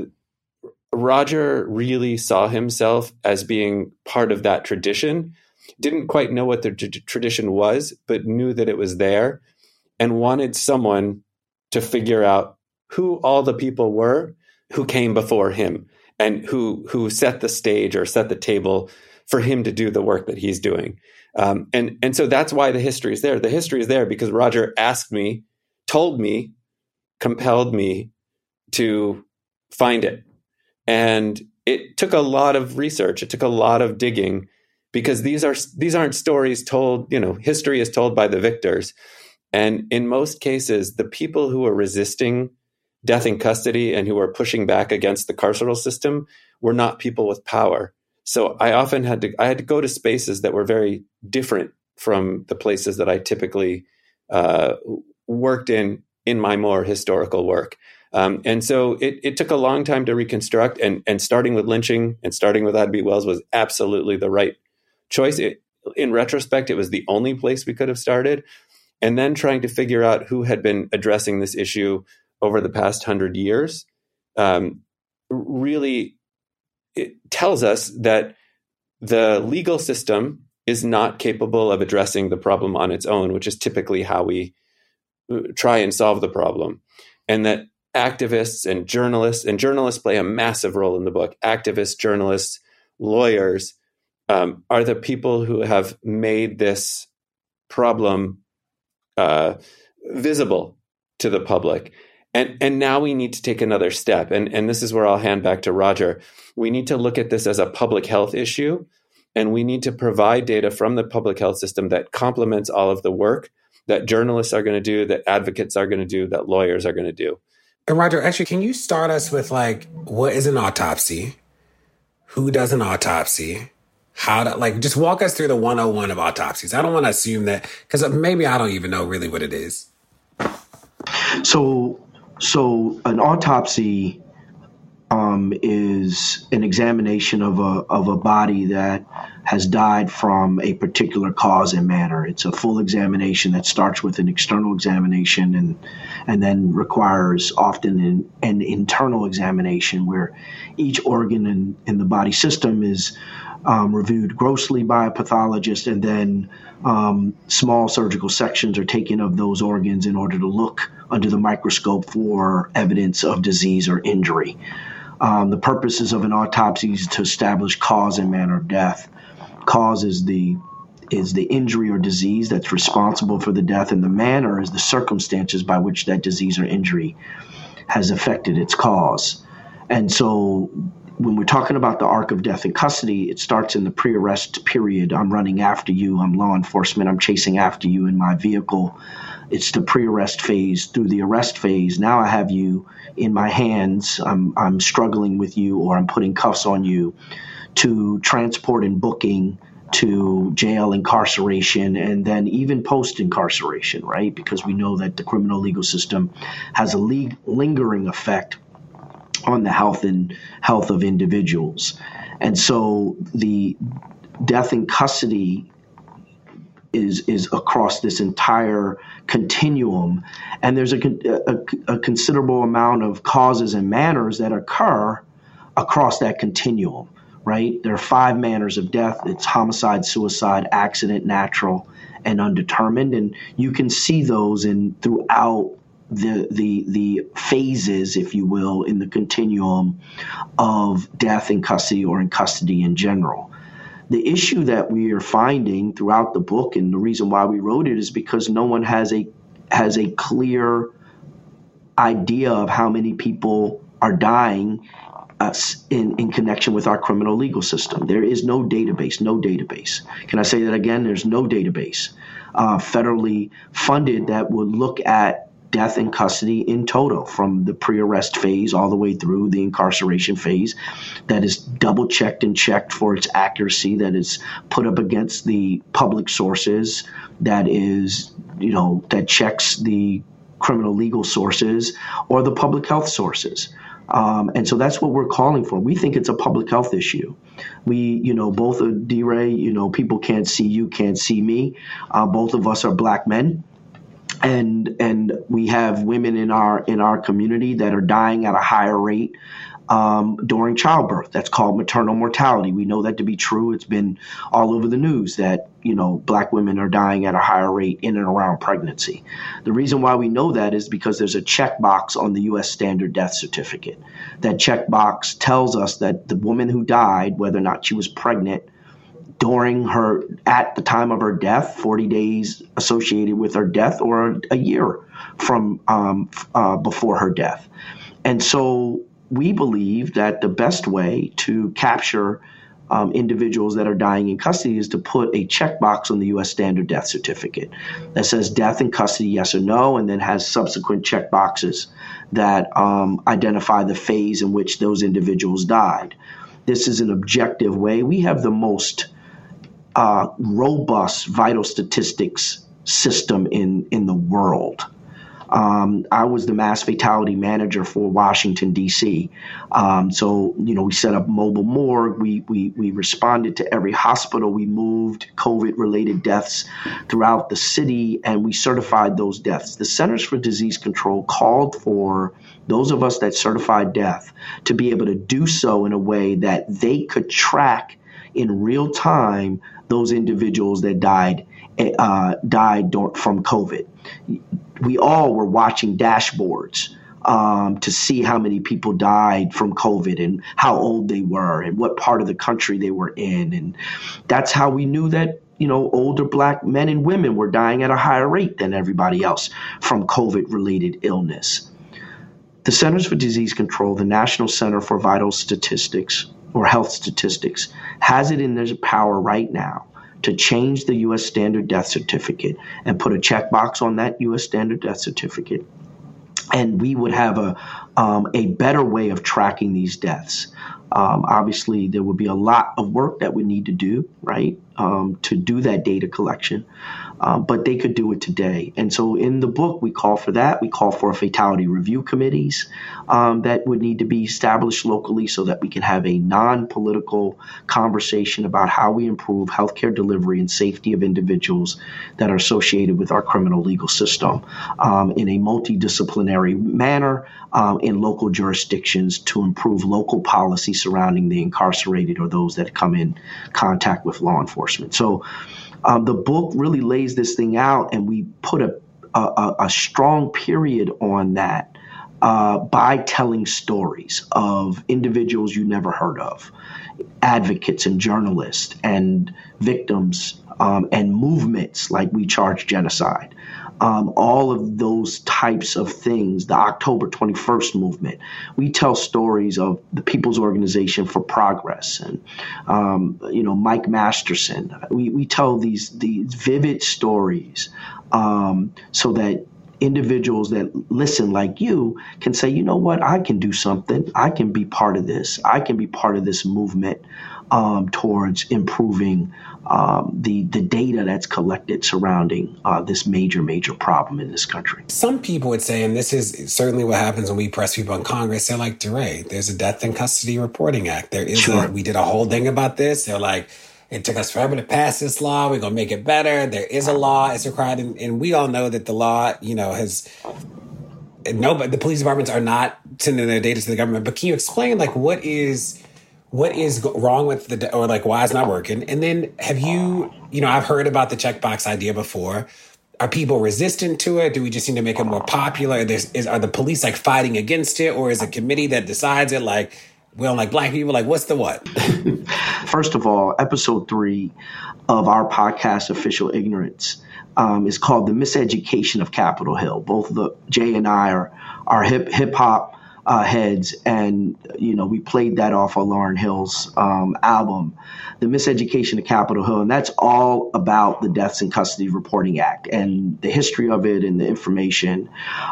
Roger really saw himself as being part of that tradition, didn't quite know what the tradition was, but knew that it was there and wanted someone to figure out who all the people were who came before him and who set the stage or set the table for him to do the work that he's doing. And so that's why the history is there. The history is there because Roger asked me, told me, compelled me to find it. And it took a lot of research. It took a lot of digging because these aren't stories told, history is told by the victors. And in most cases, the people who were resisting death in custody and who were pushing back against the carceral system were not people with power. So I often had to go to spaces that were very different from the places that I typically worked in my more historical work. And so it took a long time to reconstruct, and starting with lynching and starting with Ida B. Wells was absolutely the right choice. In retrospect, it was the only place we could have started. And then trying to figure out who had been addressing this issue over the past 100 years, really it tells us that the legal system is not capable of addressing the problem on its own, which is typically how we try and solve the problem. And that activists and journalists play a massive role in the book. Activists, journalists, lawyers are the people who have made this problem visible to the public. And now we need to take another step. And this is where I'll hand back to Roger. We need to look at this as a public health issue, and we need to provide data from the public health system that complements all of the work that journalists are going to do, that advocates are going to do, that lawyers are going to do. And Roger, actually, can you start us with what is an autopsy? Who does an autopsy? How to, just walk us through the 101 of autopsies. I don't want to assume that, because maybe I don't even know really what it is. So an autopsy is an examination of a body that has died from a particular cause and manner. It's a full examination that starts with an external examination and then requires often an internal examination where each organ in the body system is reviewed grossly by a pathologist, and then small surgical sections are taken of those organs in order to look under the microscope for evidence of disease or injury. The purposes of an autopsy is to establish cause and manner of death. Cause is the injury or disease that's responsible for the death, and the manner is the circumstances by which that disease or injury has affected its cause. And so when we're talking about the arc of death in custody, it starts in the pre-arrest period. I'm running after you. I'm law enforcement. I'm chasing after you in my vehicle. It's the pre-arrest phase. Through the arrest phase, now I have you in my hands. I'm struggling with you, or I'm putting cuffs on you, to transport and booking to jail, incarceration, and then even post-incarceration, right? Because we know that the criminal legal system has a lingering effect on the health of individuals. And so the death in custody is across this entire continuum. And there's a considerable amount of causes and manners that occur across that continuum, right? There are 5 manners of death. It's homicide, suicide, accident, natural, and undetermined. And you can see those throughout the phases, if you will, in the continuum of death in custody or in custody in general. The issue that we are finding throughout the book, and the reason why we wrote it, is because no one has a clear idea of how many people are dying in connection with our criminal legal system. There is no database. Can I say that again? There's no database federally funded that would look at death in custody in total, from the pre-arrest phase all the way through the incarceration phase, that is double checked and checked for its accuracy, that is put up against the public sources, that is, that checks the criminal legal sources or the public health sources. And so that's what we're calling for. We think it's a public health issue. We, both of D-Ray, people can't see you, can't see me. Both of us are Black men. And we have women in our community that are dying at a higher rate during childbirth. That's called maternal mortality. We know that to be true. It's been all over the news that, Black women are dying at a higher rate in and around pregnancy. The reason why we know that is because there's a checkbox on the U.S. standard death certificate. That checkbox tells us that the woman who died, whether or not she was pregnant, at the time of her death, 40 days associated with her death, or a year from before her death. And so we believe that the best way to capture individuals that are dying in custody is to put a checkbox on the U.S. standard death certificate that says death in custody, yes or no, and then has subsequent checkboxes that identify the phase in which those individuals died. This is an objective way. We have the most robust vital statistics system in the world. I was the mass fatality manager for Washington, D.C. So, we set up mobile morgue. We responded to every hospital. We moved COVID-related deaths throughout the city, and we certified those deaths. The Centers for Disease Control called for those of us that certified death to be able to do so in a way that they could track in real time those individuals that died from COVID. We all were watching dashboards to see how many people died from COVID and how old they were and what part of the country they were in. And that's how we knew that, older Black men and women were dying at a higher rate than everybody else from COVID-related illness. The Centers for Disease Control, the National Center for Vital Statistics or Health Statistics, has it in their power right now to change the U.S. standard death certificate and put a checkbox on that U.S. standard death certificate. And we would have a better way of tracking these deaths. Obviously, there would be a lot of work that we need to do, right, to do that data collection. But they could do it today. And so in the book, we call for that. We call for fatality review committees that would need to be established locally so that we can have a non-political conversation about how we improve healthcare delivery and safety of individuals that are associated with our criminal legal system in a multidisciplinary manner in local jurisdictions to improve local policy surrounding the incarcerated or those that come in contact with law enforcement. So the book really lays this thing out, and we put a strong period on that by telling stories of individuals you never heard of, advocates and journalists and victims and movements like We Charge Genocide. All of those types of things, the October 21st movement. We tell stories of the People's Organization for Progress and, Mike Masterson. We tell these vivid stories so that individuals that listen like you can say, you know what, I can do something. I can be part of this. I can be part of this movement towards improving the data that's collected surrounding this major problem in this country. Some people would say, and this is certainly what happens when we press people in Congress, they're like, DeRay, there's a Death in Custody Reporting Act. There is we did a whole thing about this. They're like, it took us forever to pass this law. We're going to make it better. There is a law. It's required. And we all know that the law, the police departments are not sending their data to the government. But can you explain, what is wrong with why it's not working? And then have you, I've heard about the checkbox idea before. Are people resistant to it? Do we just need to make it more popular? Are the police fighting against it? Or is a committee that decides it we don't like Black people? What's the what? First of all, episode 3 of our podcast, Official Ignorance, is called The Miseducation of Capitol Hill. Both Jay and I are hip hop heads, and we played that off of Lauryn Hill's album, The Miseducation of Capitol Hill, and that's all about the Deaths in Custody Reporting Act and the history of it and the information.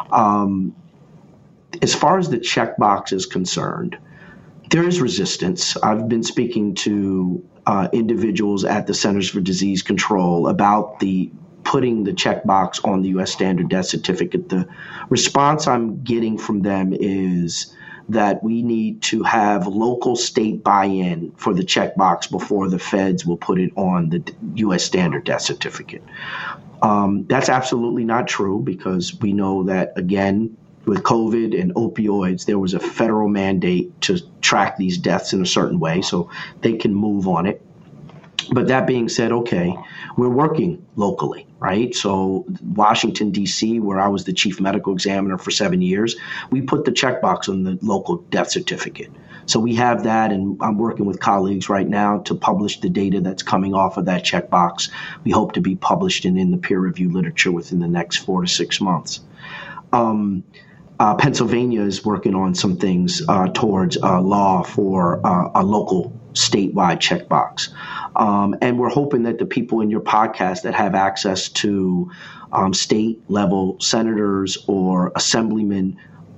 As far as the checkbox is concerned, there is resistance. I've been speaking to individuals at the Centers for Disease Control about putting the checkbox on the U.S. standard death certificate. The response I'm getting from them is that we need to have local state buy-in for the checkbox before the feds will put it on the U.S. standard death certificate. That's absolutely not true, because we know that, again, with COVID and opioids, there was a federal mandate to track these deaths in a certain way, so they can move on it. But that being said, okay, we're working locally, right? So Washington, D.C., where I was the chief medical examiner for 7 years, we put the checkbox on the local death certificate. So we have that, and I'm working with colleagues right now to publish the data that's coming off of that checkbox. We hope to be published in the peer-reviewed literature within the next 4 to 6 months. Pennsylvania is working on some things towards law for a local statewide checkbox. And we're hoping that the people in your podcast that have access to state level senators or assemblymen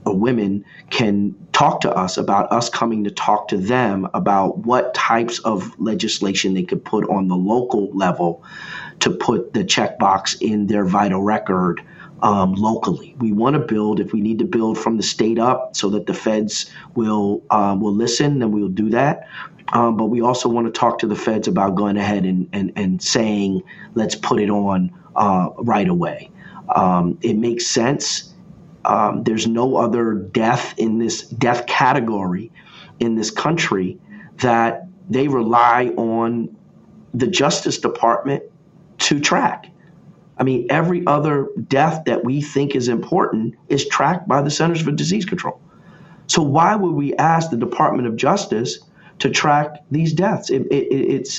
women can talk to us about us coming to talk to them about what types of legislation they could put on the local level to put the checkbox in their vital record locally. We want to build, if we need to build from the state up so that the feds will listen, then we'll do that. But we also want to talk to the feds about going ahead and saying, let's put it on right away. It makes sense. There's no other death in this death category in this country that they rely on the Justice Department to track. I mean, every other death that we think is important is tracked by the Centers for Disease Control. So why would we ask the Department of Justice to track these deaths? It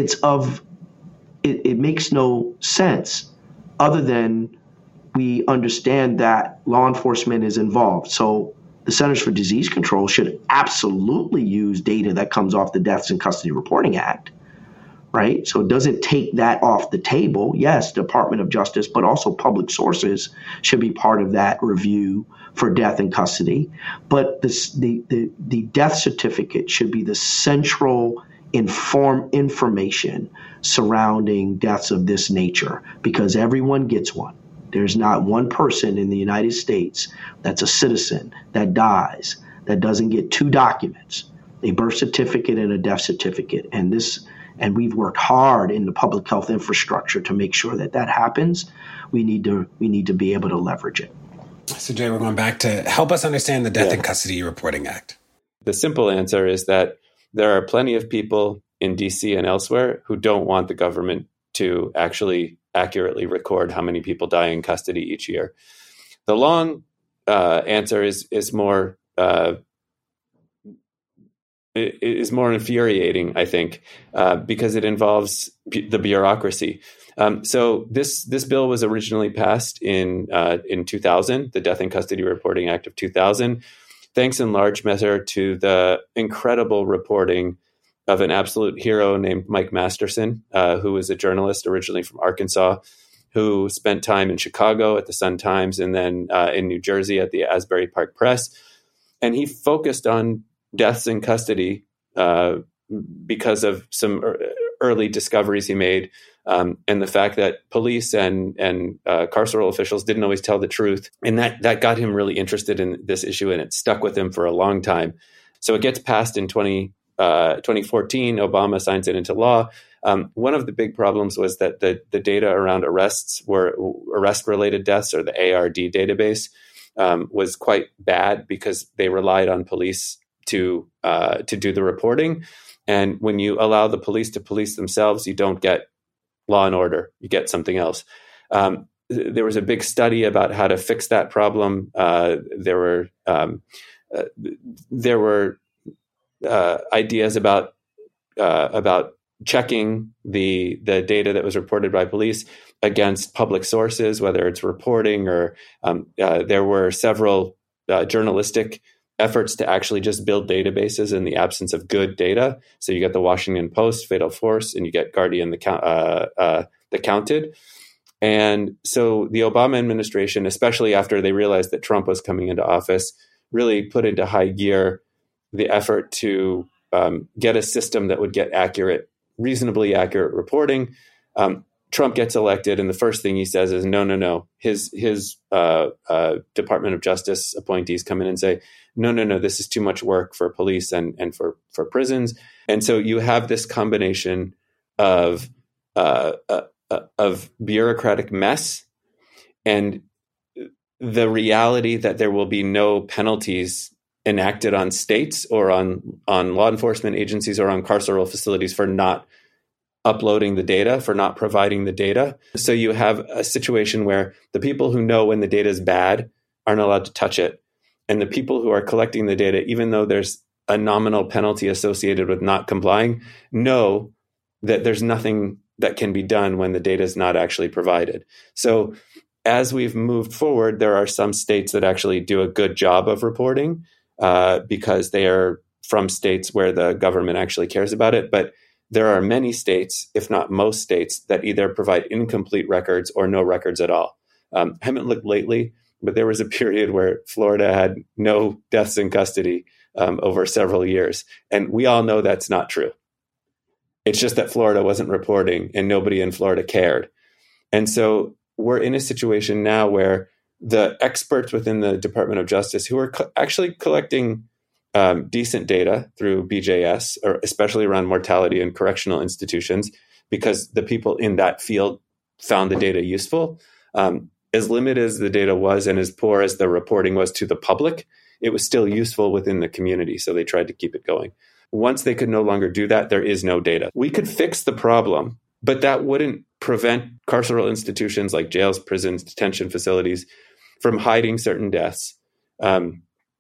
makes no sense other than we understand that law enforcement is involved. So the Centers for Disease Control should absolutely use data that comes off the Deaths in Custody Reporting Act, right? So it doesn't take that off the table. Yes, Department of Justice, but also public sources should be part of that review for death in custody. But the death certificate should be the central information surrounding deaths of this nature, because everyone gets one. There's not one person in the United States that's a citizen that dies that doesn't get two documents, a birth certificate and a death certificate. And we've worked hard in the public health infrastructure to make sure that that happens. We need to be able to leverage it. So Jay, we're going back to help us understand the Death in Custody Reporting Act. The simple answer is that there are plenty of people in DC and elsewhere who don't want the government to actually accurately record how many people die in custody each year. The long answer is more infuriating, I think, because it involves the bureaucracy. So this bill was originally passed in 2000, the Death in Custody Reporting Act of 2000, thanks in large measure to the incredible reporting of an absolute hero named Mike Masterson, who was a journalist originally from Arkansas, who spent time in Chicago at the Sun-Times and then in New Jersey at the Asbury Park Press. And he focused on deaths in custody because of some early discoveries he made, and the fact that police and carceral officials didn't always tell the truth. And that got him really interested in this issue, and it stuck with him for a long time. So it gets passed in 2014, Obama signs it into law. One of the big problems was that the data around arrest-related deaths, or the ARD database, was quite bad because they relied on police to do the reporting. And when you allow the police to police themselves, you don't get law and order. You get something else. There was a big study about how to fix that problem. There were ideas about checking the data that was reported by police against public sources, whether it's reporting or there were several journalistic efforts to actually just build databases in the absence of good data. So you get the Washington Post, Fatal Force, and you get Guardian, the Counted. And so the Obama administration, especially after they realized that Trump was coming into office, really put into high gear the effort to get a system that would get reasonably accurate reporting. Trump gets elected, and the first thing he says is, no. His Department of Justice appointees come in and say, no, this is too much work for police and for prisons. And so you have this combination of bureaucratic mess and the reality that there will be no penalties enacted on states or on law enforcement agencies or on carceral facilities for not uploading the data, for not providing the data. So you have a situation where the people who know when the data is bad aren't allowed to touch it. And the people who are collecting the data, even though there's a nominal penalty associated with not complying, know that there's nothing that can be done when the data is not actually provided. So as we've moved forward, there are some states that actually do a good job of reporting because they are from states where the government actually cares about it. But there are many states, if not most states, that either provide incomplete records or no records at all. I haven't looked lately, but there was a period where Florida had no deaths in custody over several years. And we all know that's not true. It's just that Florida wasn't reporting and nobody in Florida cared. And so we're in a situation now where the experts within the Department of Justice who are actually collecting decent data through BJS, or especially around mortality in correctional institutions, because the people in that field found the data useful. As limited as the data was and as poor as the reporting was to the public, it was still useful within the community. So they tried to keep it going. Once they could no longer do that, there is no data. We could fix the problem, but that wouldn't prevent carceral institutions like jails, prisons, detention facilities from hiding certain deaths. And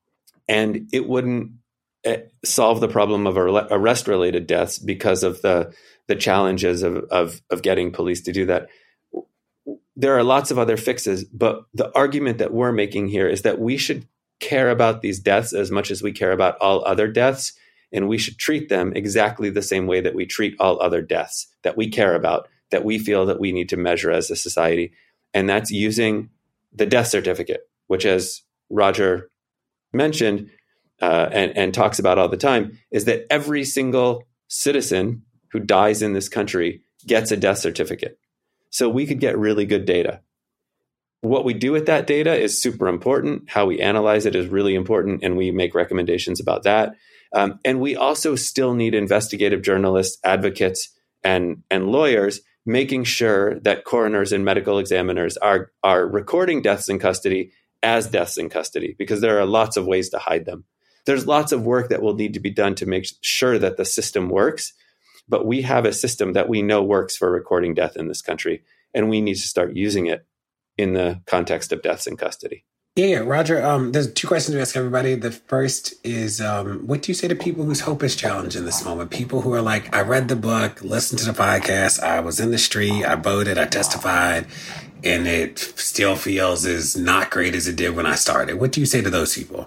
it wouldn't solve the problem of arrest-related deaths because of the challenges of getting police to do that. There are lots of other fixes, but the argument that we're making here is that we should care about these deaths as much as we care about all other deaths, and we should treat them exactly the same way that we treat all other deaths that we care about, that we feel that we need to measure as a society. And that's using the death certificate, which, as Roger mentioned and talks about all the time, is that every single citizen who dies in this country gets a death certificate. So we could get really good data. What we do with that data is super important. How we analyze it is really important, and we make recommendations about that. And we also still need investigative journalists, advocates, and lawyers making sure that coroners and medical examiners are recording deaths in custody as deaths in custody, because there are lots of ways to hide them. There's lots of work that will need to be done to make sure that the system works. But we have a system that we know works for recording death in this country, and we need to start using it in the context of deaths in custody. Yeah, Roger, there's two questions we ask everybody. The first is, what do you say to people whose hope is challenged in this moment? People who are like, I read the book, listened to the podcast, I was in the street, I voted, I testified, and it still feels as not great as it did when I started. What do you say to those people?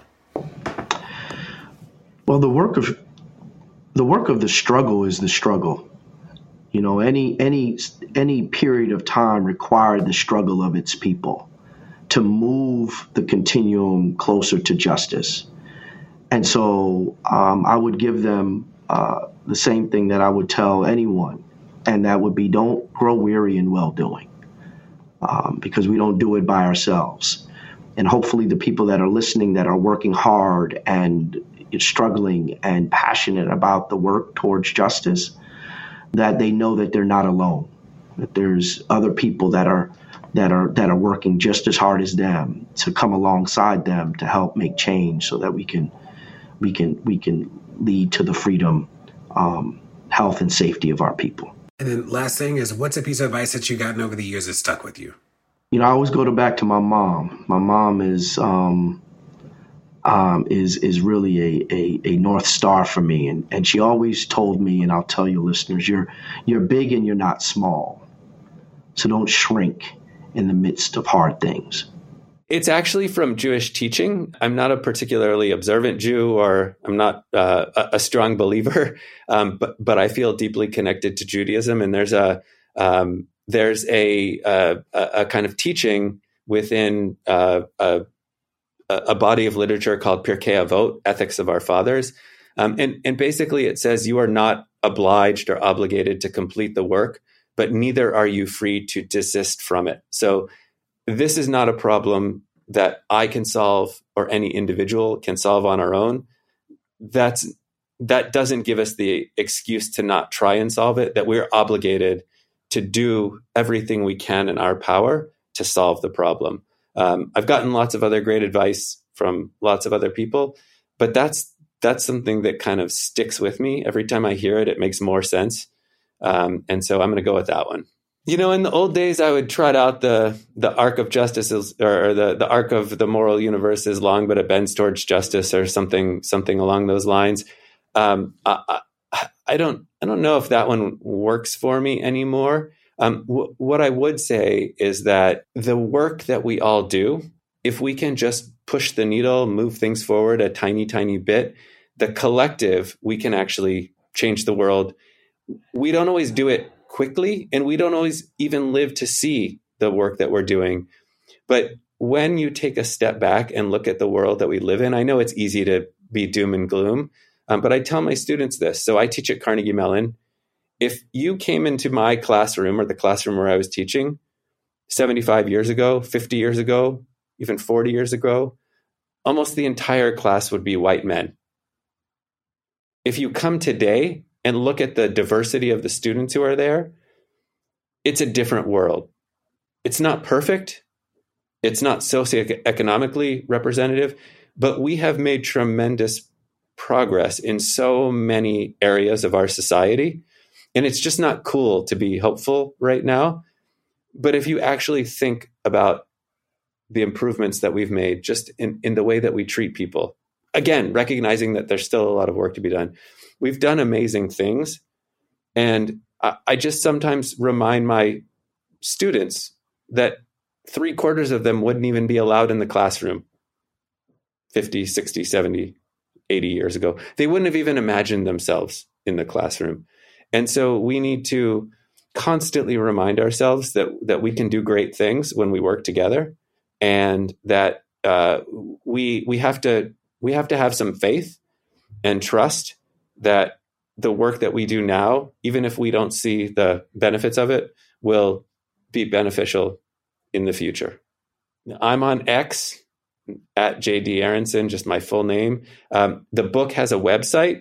Well, the work of the struggle is the struggle. You know, any period of time required the struggle of its people to move the continuum closer to justice. And so I would give them the same thing that I would tell anyone, and that would be, don't grow weary in well-doing, because we don't do it by ourselves. And hopefully the people that are listening, that are working hard and struggling and passionate about the work towards justice, that they know that they're not alone, that there's other people that are working just as hard as them to come alongside them to help make change, so that we can lead to the freedom, health, and safety of our people. And then last thing is, what's a piece of advice that you've gotten over the years that stuck with you? You know, I always go back to my mom. My mom is really a North Star for me. And she always told me, and I'll tell you listeners, you're big and you're not small. So don't shrink in the midst of hard things. It's actually from Jewish teaching. I'm not a particularly observant Jew, or I'm not a strong believer, but I feel deeply connected to Judaism. And there's a kind of teaching within a body of literature called Pirkei Avot, Ethics of Our Fathers. And basically it says you are not obliged or obligated to complete the work, but neither are you free to desist from it. So this is not a problem that I can solve or any individual can solve on our own. That doesn't give us the excuse to not try and solve it, that we're obligated to do everything we can in our power to solve the problem. I've gotten lots of other great advice from lots of other people, but that's something that kind of sticks with me. Every time I hear it, it makes more sense. And so I'm going to go with that one. You know, in the old days, I would trot out the arc of justice or the arc of the moral universe is long, but it bends towards justice, or something along those lines. I don't know if that one works for me anymore. What I would say is that the work that we all do, if we can just push the needle, move things forward a tiny, tiny bit, the collective, we can actually change the world. We don't always do it quickly, and we don't always even live to see the work that we're doing. But when you take a step back and look at the world that we live in, I know it's easy to be doom and gloom, but I tell my students this. So I teach at Carnegie Mellon. If you came into my classroom or the classroom where I was teaching 75 years ago, 50 years ago, even 40 years ago, almost the entire class would be white men. If you come today and look at the diversity of the students who are there, it's a different world. It's not perfect. It's not socioeconomically representative, but we have made tremendous progress in so many areas of our society. And it's just not cool to be hopeful right now. But if you actually think about the improvements that we've made just in the way that we treat people, again, recognizing that there's still a lot of work to be done, we've done amazing things. And I just sometimes remind my students that 3/4 of them wouldn't even be allowed in the classroom 50, 60, 70, 80 years ago. They wouldn't have even imagined themselves in the classroom. And so we need to constantly remind ourselves that we can do great things when we work together, and that we have to have some faith and trust that the work that we do now, even if we don't see the benefits of it, will be beneficial in the future. I'm on X at JD Aronson, just my full name. The book has a website,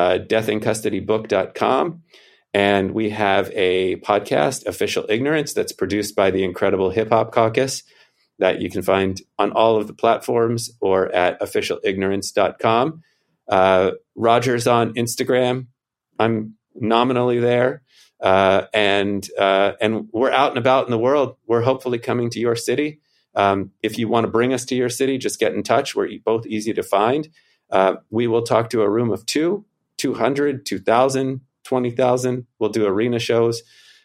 deathincustodybook.com. And we have a podcast, Official Ignorance, that's produced by the Incredible Hip Hop Caucus, that you can find on all of the platforms or at officialignorance.com. Roger's on Instagram. I'm nominally there. And we're out and about in the world. We're hopefully coming to your city. If you want to bring us to your city, just get in touch. We're both easy to find. We will talk to a room of 200, 2,000, 20,000. We'll do arena shows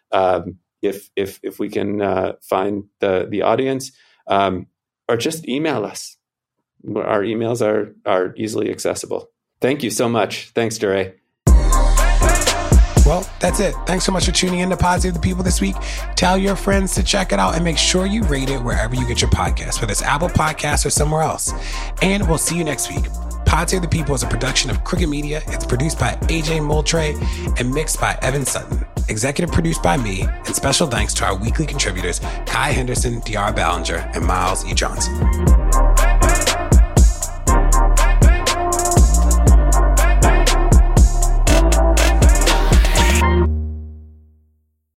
if we can find the audience, or just email us. Our emails are easily accessible. Thank you so much. Thanks, DeRay. Well, that's it. Thanks so much for tuning in to Pod Save the People this week. Tell your friends to check it out and make sure you rate it wherever you get your podcasts, whether it's Apple Podcasts or somewhere else. And we'll see you next week. Pod Save the People is a production of Crooked Media. It's produced by AJ Moultrie and mixed by Evan Sutton. Executive produced by me, and special thanks to our weekly contributors, Kai Henderson, DR Ballinger, and Miles E. Johnson.